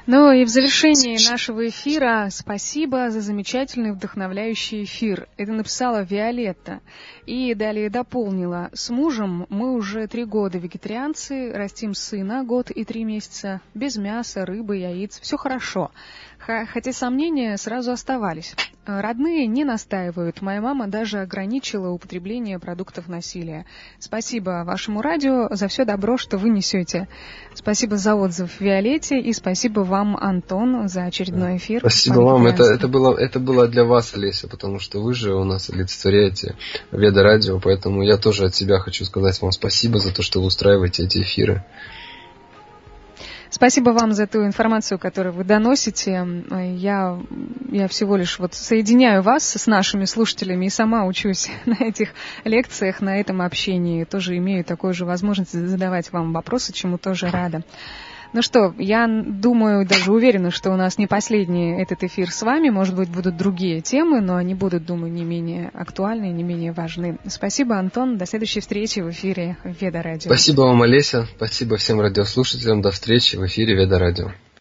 Ну и в завершении нашего эфира спасибо за замечательный вдохновляющий эфир. Это написала Виолетта. И далее дополнила. С мужем мы уже 3 года вегетарианцы, растим сына 1 год и 3 месяца, без мяса, рыбы, яиц. Все хорошо. Хотя сомнения сразу оставались. Родные не настаивают. Моя мама даже ограничила употребление продуктов насилия. Спасибо вашему радио за все добро, что вы несете. Спасибо за отзыв Виолетте и спасибо вам, Антон, за очередной эфир. Спасибо вам. Это было для вас, Олеся, потому что вы же у нас олицетворяете Веда Радио, поэтому я тоже от себя хочу сказать вам спасибо за то, что вы устраиваете эти эфиры. Спасибо вам за ту информацию, которую вы доносите. Я всего лишь соединяю вас с нашими слушателями и сама учусь на этих лекциях, на этом общении. Тоже имею такую же возможность задавать вам вопросы, чему тоже рада. Ну что, я думаю, даже уверена, что у нас не последний этот эфир с вами. Может быть, будут другие темы, но они будут, думаю, не менее актуальны, не менее важны. Спасибо, Антон. До следующей встречи в эфире Веда Радио. Спасибо вам, Олеся. Спасибо всем радиослушателям. До встречи в эфире Веда Радио.